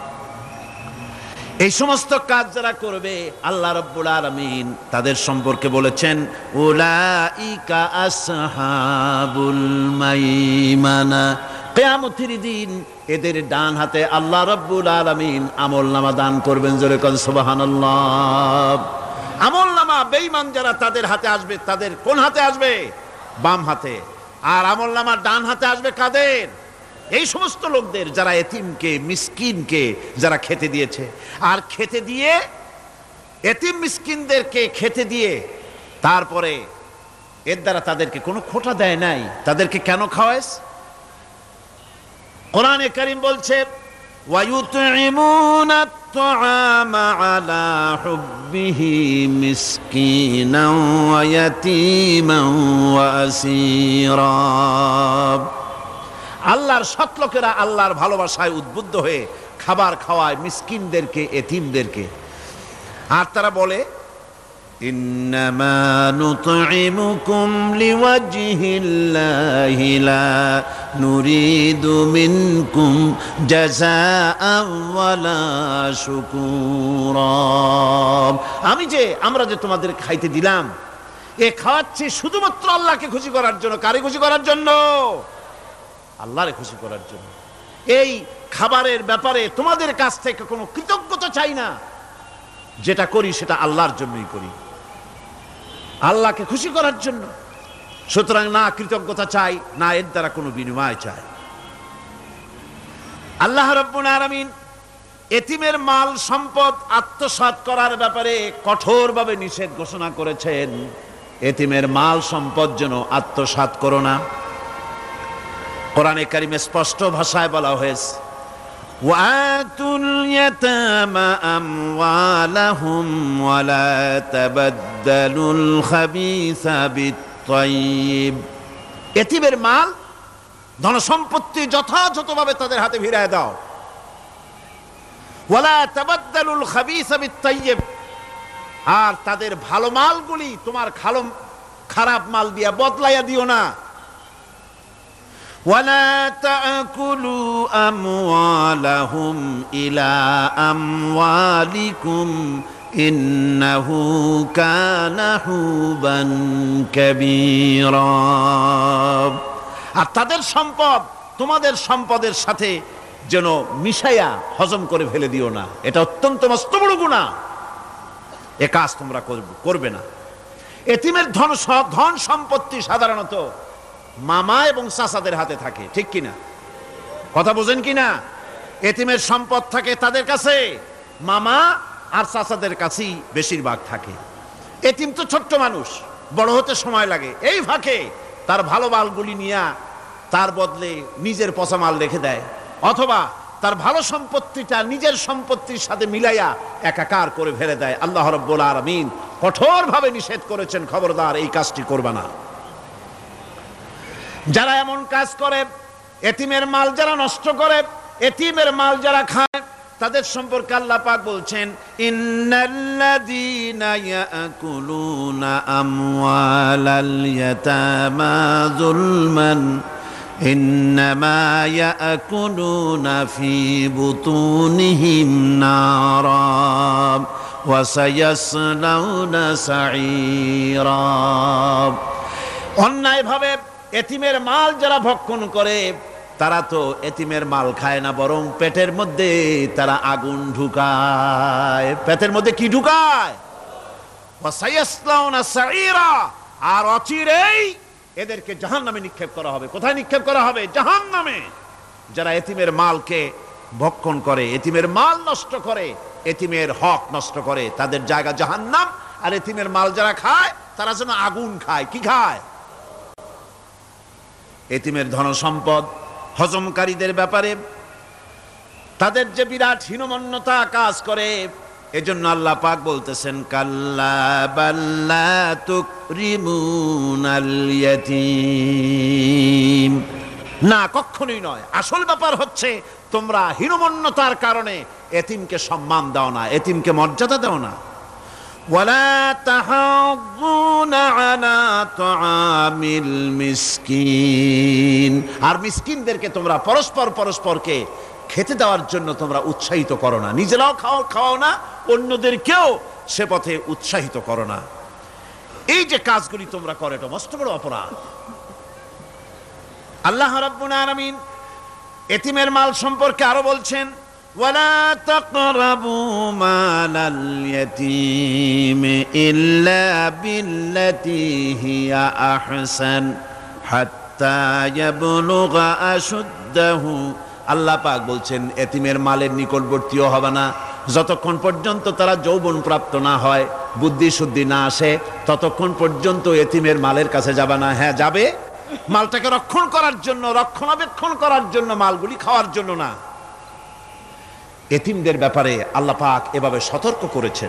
এই সমস্ত কাজ যারা করবে আল্লাহ রাব্বুল আলামিন তাদের সম্পর্কে বলেছেন উলাইকা আসহাবুল মাইমানা, কিয়ামতের দিন এদের ডান হাতে আল্লাহ রাব্বুল আলামিন আমলনামা দান করবেন। জোরে কোন সুবহানাল্লাহ। আমলনামা বেঈমান যারা তাদের হাতে আসবে, তাদের কোন হাতে আসবে? বাম হাতে। আর আমলনামা ডান হাতে আসবে কাদের? এই সমস্ত লোকদের যারা এতিমকে মিসকিনকে যারা খেতে দিয়েছে। আর খেতে দিয়ে এতিম মিসকিনদেরকে খেতে দিয়ে তারপরে এর দ্বারা তাদেরকে কোনো খোটা দেয় নাই। তাদেরকে কেন খাওয়াস? কোরআনে কারীম বলছে ওয়ায়ুতঈমুনা আত-তাআমা আলা হুব্বিহি মিসকিনান ওয়া ইয়াতীমান ওয়া আসীরা। আল্লাহর সৎ লোকেরা আল্লাহর ভালোবাসায় উদ্বুদ্ধ হয়ে খাবার খাওয়ায় মিসকিনদেরকে, এতিমদেরকে। আর তারা বলে ইন্নামা নুতঈমুকুম লিওয়াজহিল্লাহি লা নুরিদু মিনকুম জাযাআন ওয়ালা শুকুরা। আমি যে আমরা যে তোমাদের খাইতে দিলাম, এ খাওয়াচ্ছি শুধুমাত্র আল্লাহকে খুশি করার জন্য। কারে খুশি করার জন্য? আল্লাহরে খুশি করার জন্য। এই খাবারের ব্যাপারে তোমাদের কাছ থেকে কোনো কৃতজ্ঞতা চাই না, যেটা করি সেটা আল্লাহর জন্যই করি, আল্লাহকে খুশি করার জন্য। সুতরাং না কৃতজ্ঞতা চাই, না এর দ্বারা কোনো বিনিময় চাই। আল্লাহ রাব্বুল আলামিন এতিমের মাল সম্পদ আত্মসাৎ করার ব্যাপারে কঠোরভাবে নিষেধ ঘোষণা করেছেন। এতিমের মাল সম্পদ যেন আত্মসাৎ করো না। কোরআনে কারিমে স্পষ্ট ভাষায় বলা হয়েছে ওয়াতুল ইয়াতামা আমওয়ালাহুম ওয়ালা তাবাদদালুল খাবিসা বিত-তাইয়্যিব। এতিমের মাল ধন সম্পত্তি যথাযথভাবে তাদের হাতে ফিরিয়ে দাও, ওয়ালা তাবাদদালুল খাবিসা বিত-তাইয়্যিব, আর তাদের ভালো মালগুলি তোমার খালো খারাপ মাল দিয়া বদলাইয়া দিও না। ওয়ালা তাকুলু আমওয়ালাহুম ইলা আমওয়ালিকুম ইন্নাহু কানা হুবান কাবীরা। আর তাদের সম্পদ তোমাদের সম্পদের সাথে যেন মিশাইয়া হজম করে ফেলে দিও না, এটা অত্যন্ত মস্ত বড় গুনাহ, এ কাজ তোমরা করবে না। এতিমের ধন ধন সম্পত্তি সাধারণত মামা এবং চাচাদের হাতে থাকে, ঠিক কিনা? কথা বোঝেন কিনা? এতিমের সম্পদ থাকে তাদের কাছে, মামা আর চাচাদের কাছেই বেশিরভাগ থাকে। এতিম তো ছোট্ট মানুষ, বড় হতে সময় লাগে। এই ফাঁকে তার ভালো মালগুলি নিয়ে তার বদলে নিজের পচা মাল রেখে দেয়, অথবা তার ভালো সম্পত্তিটা নিজের সম্পত্তির সাথে মিলাইয়া একাকার করে ফেলে দেয়। আল্লাহ রাব্বুল আলামিন কঠোরভাবে নিষেধ করেছেন, খবরদার এই কাজটি করবে না। যারা এমন কাজ করে, এতিমের মাল যারা নষ্ট করে, এতিমের মাল যারা খায়, তাদের সম্পর্কে আল্লাহ পাক বলছেন, ইন্নাল্লাযীনা ইয়াকুলুনা আমওয়ালাল ইয়াতামা যুলমান ইন্নামা ইয়াকুলুনা ফি বুতুনিহিম নারা ওয়া সায়াসলাউনা সাঈরা। অন্যায়ভাবে এতিমের মাল যারা ভক্ষণ করে, তারা তো এতিমের মাল খায় না, বরং পেটের মধ্যে তারা আগুন ঢুকায়। পেটের মধ্যে কি ঢুকায়? আর অচিরেই এদেরকে জাহান্নামে নিক্ষেপ করা হবে। কোথায় নিক্ষেপ করা হবে? জাহান্নামে। যারা এতিমের মালকে ভক্ষণ করে, এতিমের মাল নষ্ট করে, এতিমের হক নষ্ট করে, তাদের জায়গা জাহান্নাম। আর এতিমের মাল যারা খায়, তারা যেন আগুন খায়। কি খায়? এতিমের ধন সম্পদ হজমকারীদের ব্যাপারে তাদের যে বিরাট হীনমন্যতা কাজ করে, এজন্য আল্লাহ পাক বলতেছেন, কাল্লা বাল্লা তুকরিমুনাল ইয়াতীম। না, কখনোই নয়। আসল ব্যাপার হচ্ছে তোমরা হীনমন্যতার কারণে এতিমকে সম্মান দাও না, এতিমকে মর্যাদা দাও না। ওয়ালা তাহাজ্জুনা আলা তুআমিল মিসকিন, আর মিসকিনদেরকে তোমরা পরস্পর পরস্পরকে খেতে দেওয়ার জন্য তোমরা উৎসাহিত করো না। নিজেরাও খাও খাও না, অন্যদেরকেও সে পথে উৎসাহিত করো না। এই যে কাজগুলি তোমরা করো, এটা মস্ত বড় অপরাধ। আল্লাহ রাব্বুল আলামিন এতিমের মাল সম্পর্কে আরো বলছেন, ওয়ালা তাকরাবু মালাল ইয়াতীম ইল্লা বিল্লাতী হিয়া আহসান হাত্তা ইয়াবলুগা আশুদ্দাহু। আল্লাহ পাক বলছেন, এতিমের মালের নিকটবর্তীও হবে না যতক্ষণ পর্যন্ত তারা যৌবন প্রাপ্ত না হয়, বুদ্ধি শুদ্ধি না আসে, ততক্ষণ পর্যন্ত এতিমের মালের কাছে যাবে না। হ্যাঁ, যাবে মালটাকে রক্ষণ করার জন্য, রক্ষণাবেক্ষণ করার জন্য, মালগুলি খাওয়ার জন্য না। এতিমদের ব্যাপারে আল্লাহ পাক এভাবে সতর্ক করেছেন।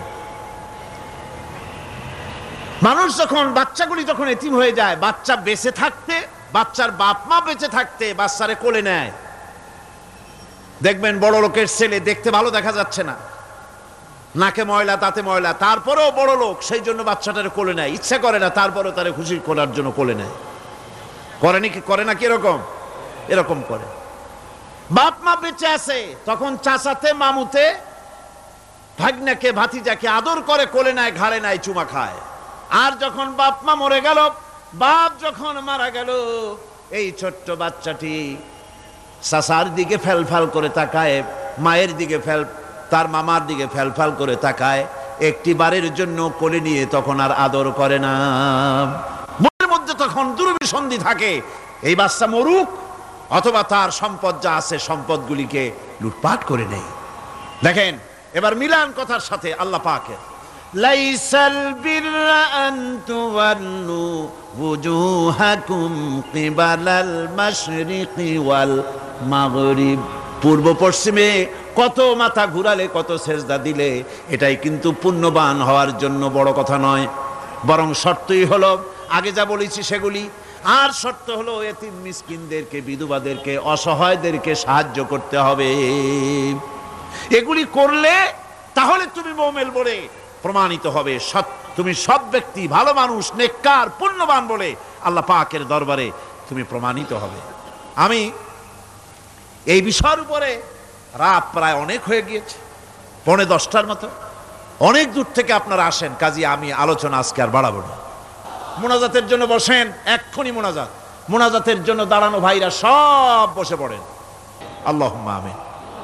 মানুষ যখন, বাচ্চাগুলি যখন এতিম হয়ে যায়, বাচ্চা বেঁচে থাকতে, বাচ্চার বাপ মা বেঁচে থাকতে বাচ্চারে কোলে নেয়। দেখবেন বড় লোকের ছেলে দেখতে ভালো দেখা যাচ্ছে না, নাকে ময়লা তাতে ময়লা, তারপরেও বড় লোক, সেই জন্য বাচ্চাটারে কোলে নেয়। ইচ্ছা করে না, তারপরেও তারে খুশি করার জন্য কোলে নেয়। করে নাকি করে না? কিরকম? এরকম করে। বাপ মা বেঁচে আছে, তখন চাচাতে মামুতে ভাগ্নাকে ভাতিজাকে আদর করে কোলে নেয়, ঘাড়ে নেয়, চুমা খায়। আর যখন বাপ মা মরে গেল, বাপ যখন মারা গেল, এই ছোট্ট বাচ্চাটি চাচার দিকে ফেলফাল করে তাকায়, মায়ের দিকে ফেল, তার মামার দিকে ফেলফাল করে তাকায়, একটি বারের জন্য কোলে নিয়ে তখন আর আদর করে না। মনের মধ্যে তখন দুর্বিসন্ধি থাকে, এই বাচ্চা মরুক অথবা তার সম্পদ যা আছে সম্পদগুলিকে লুটপাট করে নেই। দেখেন এবার মিলান কথার সাথে আল্লাহ পাকের, লাইসাল বিররা আন তুওয়াল্লু ওয়ুজুহাকুম কিবালাল মাশরিকি ওয়াল মাগরিব। পূর্ব পশ্চিমে কত মাথা ঘুরালে, কত সেজদা দিলে, এটাই কিন্তু পুণ্যবান হওয়ার জন্য বড় কথা নয়, বরং শর্তই হলো আগে যা বলেছি সেগুলি। আর শর্ত হলো এতিম মিসকিনদেরকে, বিধবাদেরকে, অসহায়দেরকে সাহায্য করতে হবে। এগুলি করলে তাহলে তুমি মুমিন বলে প্রমাণিত হবে, সৎ তুমি সৎ ব্যক্তি, ভালো মানুষ, নেককার, পুণ্যবান বলে আল্লাহ পাকের দরবারে তুমি প্রমাণিত হবে। আমি এই বিষয়ের উপরে রাত প্রায় অনেক হয়ে গিয়েছে, পৌনে দশটার মতো, অনেক দূর থেকে আপনারা আসেন, কাজী আমি আলোচনা আজকে আর বাড়াবো না। মোনাজাতের জন্য বসেন, এক্ষুনি মোনাজাত, মোনাজাতের জন্য দাঁড়ানো ভাইরা সব বসে পড়েন। আল্লাহুম্মা আমিন।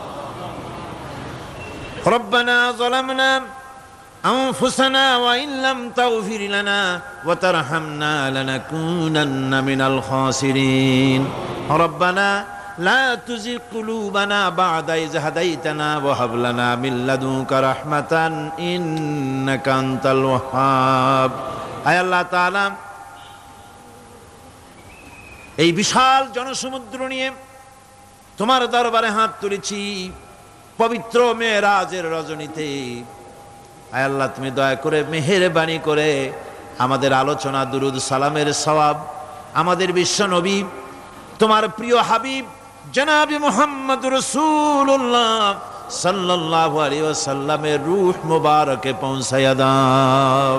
রব্বানা যালামনা আনফুসানা ওয়া ইন লাম তাগফির লানা ওয়া তারহামনা লানাকুনান্না মিনাল খাসিরিন। রব্বানা লা তুযিগ কুলুবানা বা'দা ইয হাদাইতানা ওয়া হাব লানা মিন লাদুনকা রাহমাতান ইন্নাকা আনতাল ওয়াহ্হাব। আয় আল্লাহ তাআলা, এই বিশাল জনসমুদ্র নিয়ে তোমার দরবারে হাত তুলেছি পবিত্র মেরাজের রজনীতে। আয় আল্লাহ, তুমি দয়া করে মেহেরবানি করে আমাদের আলোচনা, দুরুদ সালামের সওয়াব আমাদের বিশ্ব নবী তোমার প্রিয় হাবিব জনাবে মুহাম্মদ রাসূলুল্লাহ সাল্লাল্লাহু আলাইহি ওয়াসাল্লামের রূহ মুবারকে পৌঁছায়া দাও।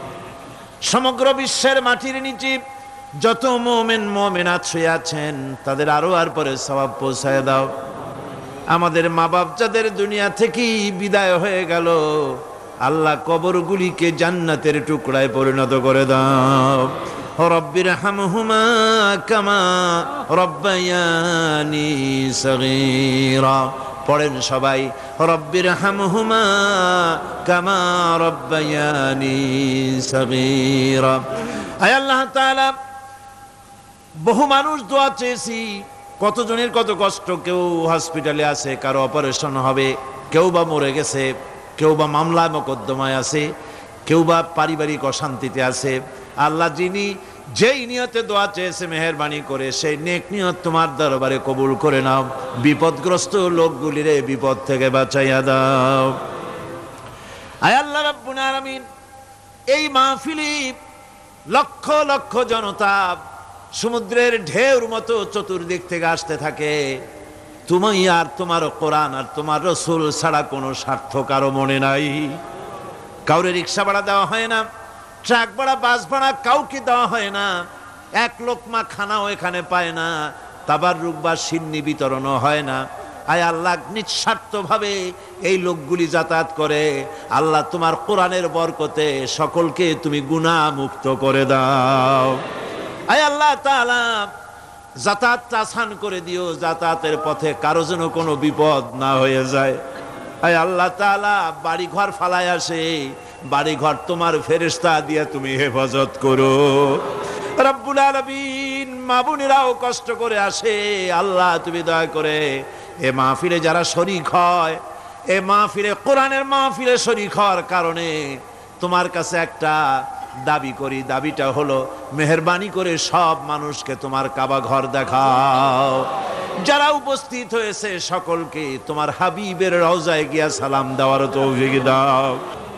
সমগ্র বিশ্বের মাটির নিচে যত মুমিন মুমিনাত শুয়ে আছেন তাদের আরো আর পরে সওয়াব পৌঁছায় দাও। আমাদের মা বাপ যাদের দুনিয়া থেকে বিদায় হয়ে গেল, আল্লাহ কবরগুলিকে জান্নাতের টুকরায় পরিণত করে দাও। রব্বির হামহুমা কামা রব্বায়ানি সগীরা। পড়েন সবাই, রব্বির হামহুমা কামা রব্বায়ানি সগীরা। আয় আল্লাহ তাআলা, বহু মানুষ দোয়া চেয়েছি, কতজনের কত কষ্ট, কেউ হসপিটালে আছে, কারো অপারেশন হবে, কেউ বা মরে গেছে, কেউ বা মামলা মোকদ্দমায় আছে, কেউ বা পারিবারিক অশান্তিতে আছে। আল্লাহ, যিনি যেই নিয়তে দোয়া চেয়েছে মেহেরবানি করে সেই নেক নিয়ত তোমার দরবারে কবুল করে নাও। বিপদগ্রস্ত লোকগুলিরে বিপদ থেকে বাঁচাইয়া দাও। আয় আল্লাহ রাব্বুল আলামিন, এই মাহফিলে লক্ষ লক্ষ জনতা সমুদ্রের ঢেউর মতো চতুর্দিক থেকে আসতে থাকে। তুমি আর তোমার কোরআন আর তোমার রসুল ছাড়া কোনো স্বার্থ কারো মনে নাই। কাউরে রিক্সা ভাড়া দেওয়া হয় না, ট্রাক ভাড়া, বাস ভাড়া কাউকে দেওয়া হয় না, এক লোকমা খানাও এখানে পায় না, তাবাররুক বা সিন্নি বিতরণও হয় না। আয় আল্লাহ, নিঃস্বার্থভাবে এই লোকগুলি যাতায়াত করে। আল্লাহ, তোমার কোরআনের বরকতে সকলকে তুমি গুনাহ মুক্ত করে দাও। আয় আল্লাহ তাআলা, যাতায়াতটা আসান করে দিও, যাতায়াতের পথে কারো যেন কোনো বিপদ না হয়ে যায়। আয় আল্লাহ তাআলা, বাড়ি ঘর ফালায় আসে, বাড়ি ঘর তোমার ফেরেশতা দিয়ে তুমি হেফাজত করো। রব্বুল আলামিন, মা বোনেরাও কষ্ট করে আসে, আল্লাহ তুমি দয়া করে এ মাহফিলে যারা শরীক হয়, এ মাহফিলে কোরআনের মাহফিলে শরীক হওয়ার কারণে তোমার কাছে একটা দাবি করি। দাবিটা হলো, মেহেরবানি করে সব মানুষকে তোমার কাবা ঘর দেখাও। যারা উপস্থিত হয়েছে সকলকে তোমার হাবিবের রওজায় গিয়া সালাম দেওয়ার তৌফিক দাও।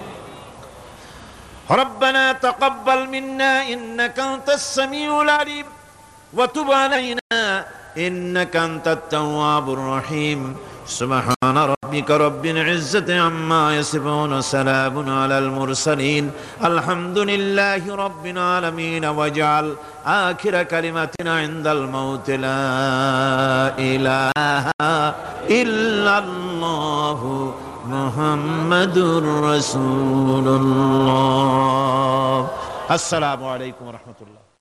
রব্বানা তাকাব্বাল মিন্না ইন্নাকা আনতাস সামিউল আলিম ওয়া তুব আলাইনা ইন্নাকা আনতাত তাওয়াবুর রহিম। সুবহান রাব্বিকা রাব্বিল ইজ্জাতি আম্মা ইয়াসিফুন ওয়া সালামুন আলাল মুরসালিন আলহামদুলিল্লাহি রাব্বিল আলামিন। ওয়াজআল আখিরা কালিমাতিনা ইনদাল মাউত লা ইলাহা ইল্লাল্লাহু মুহাম্মাদুর রাসূলুল্লাহ। আসসালামু আলাইকুম ওয়া রাহমাতুল্লাহ।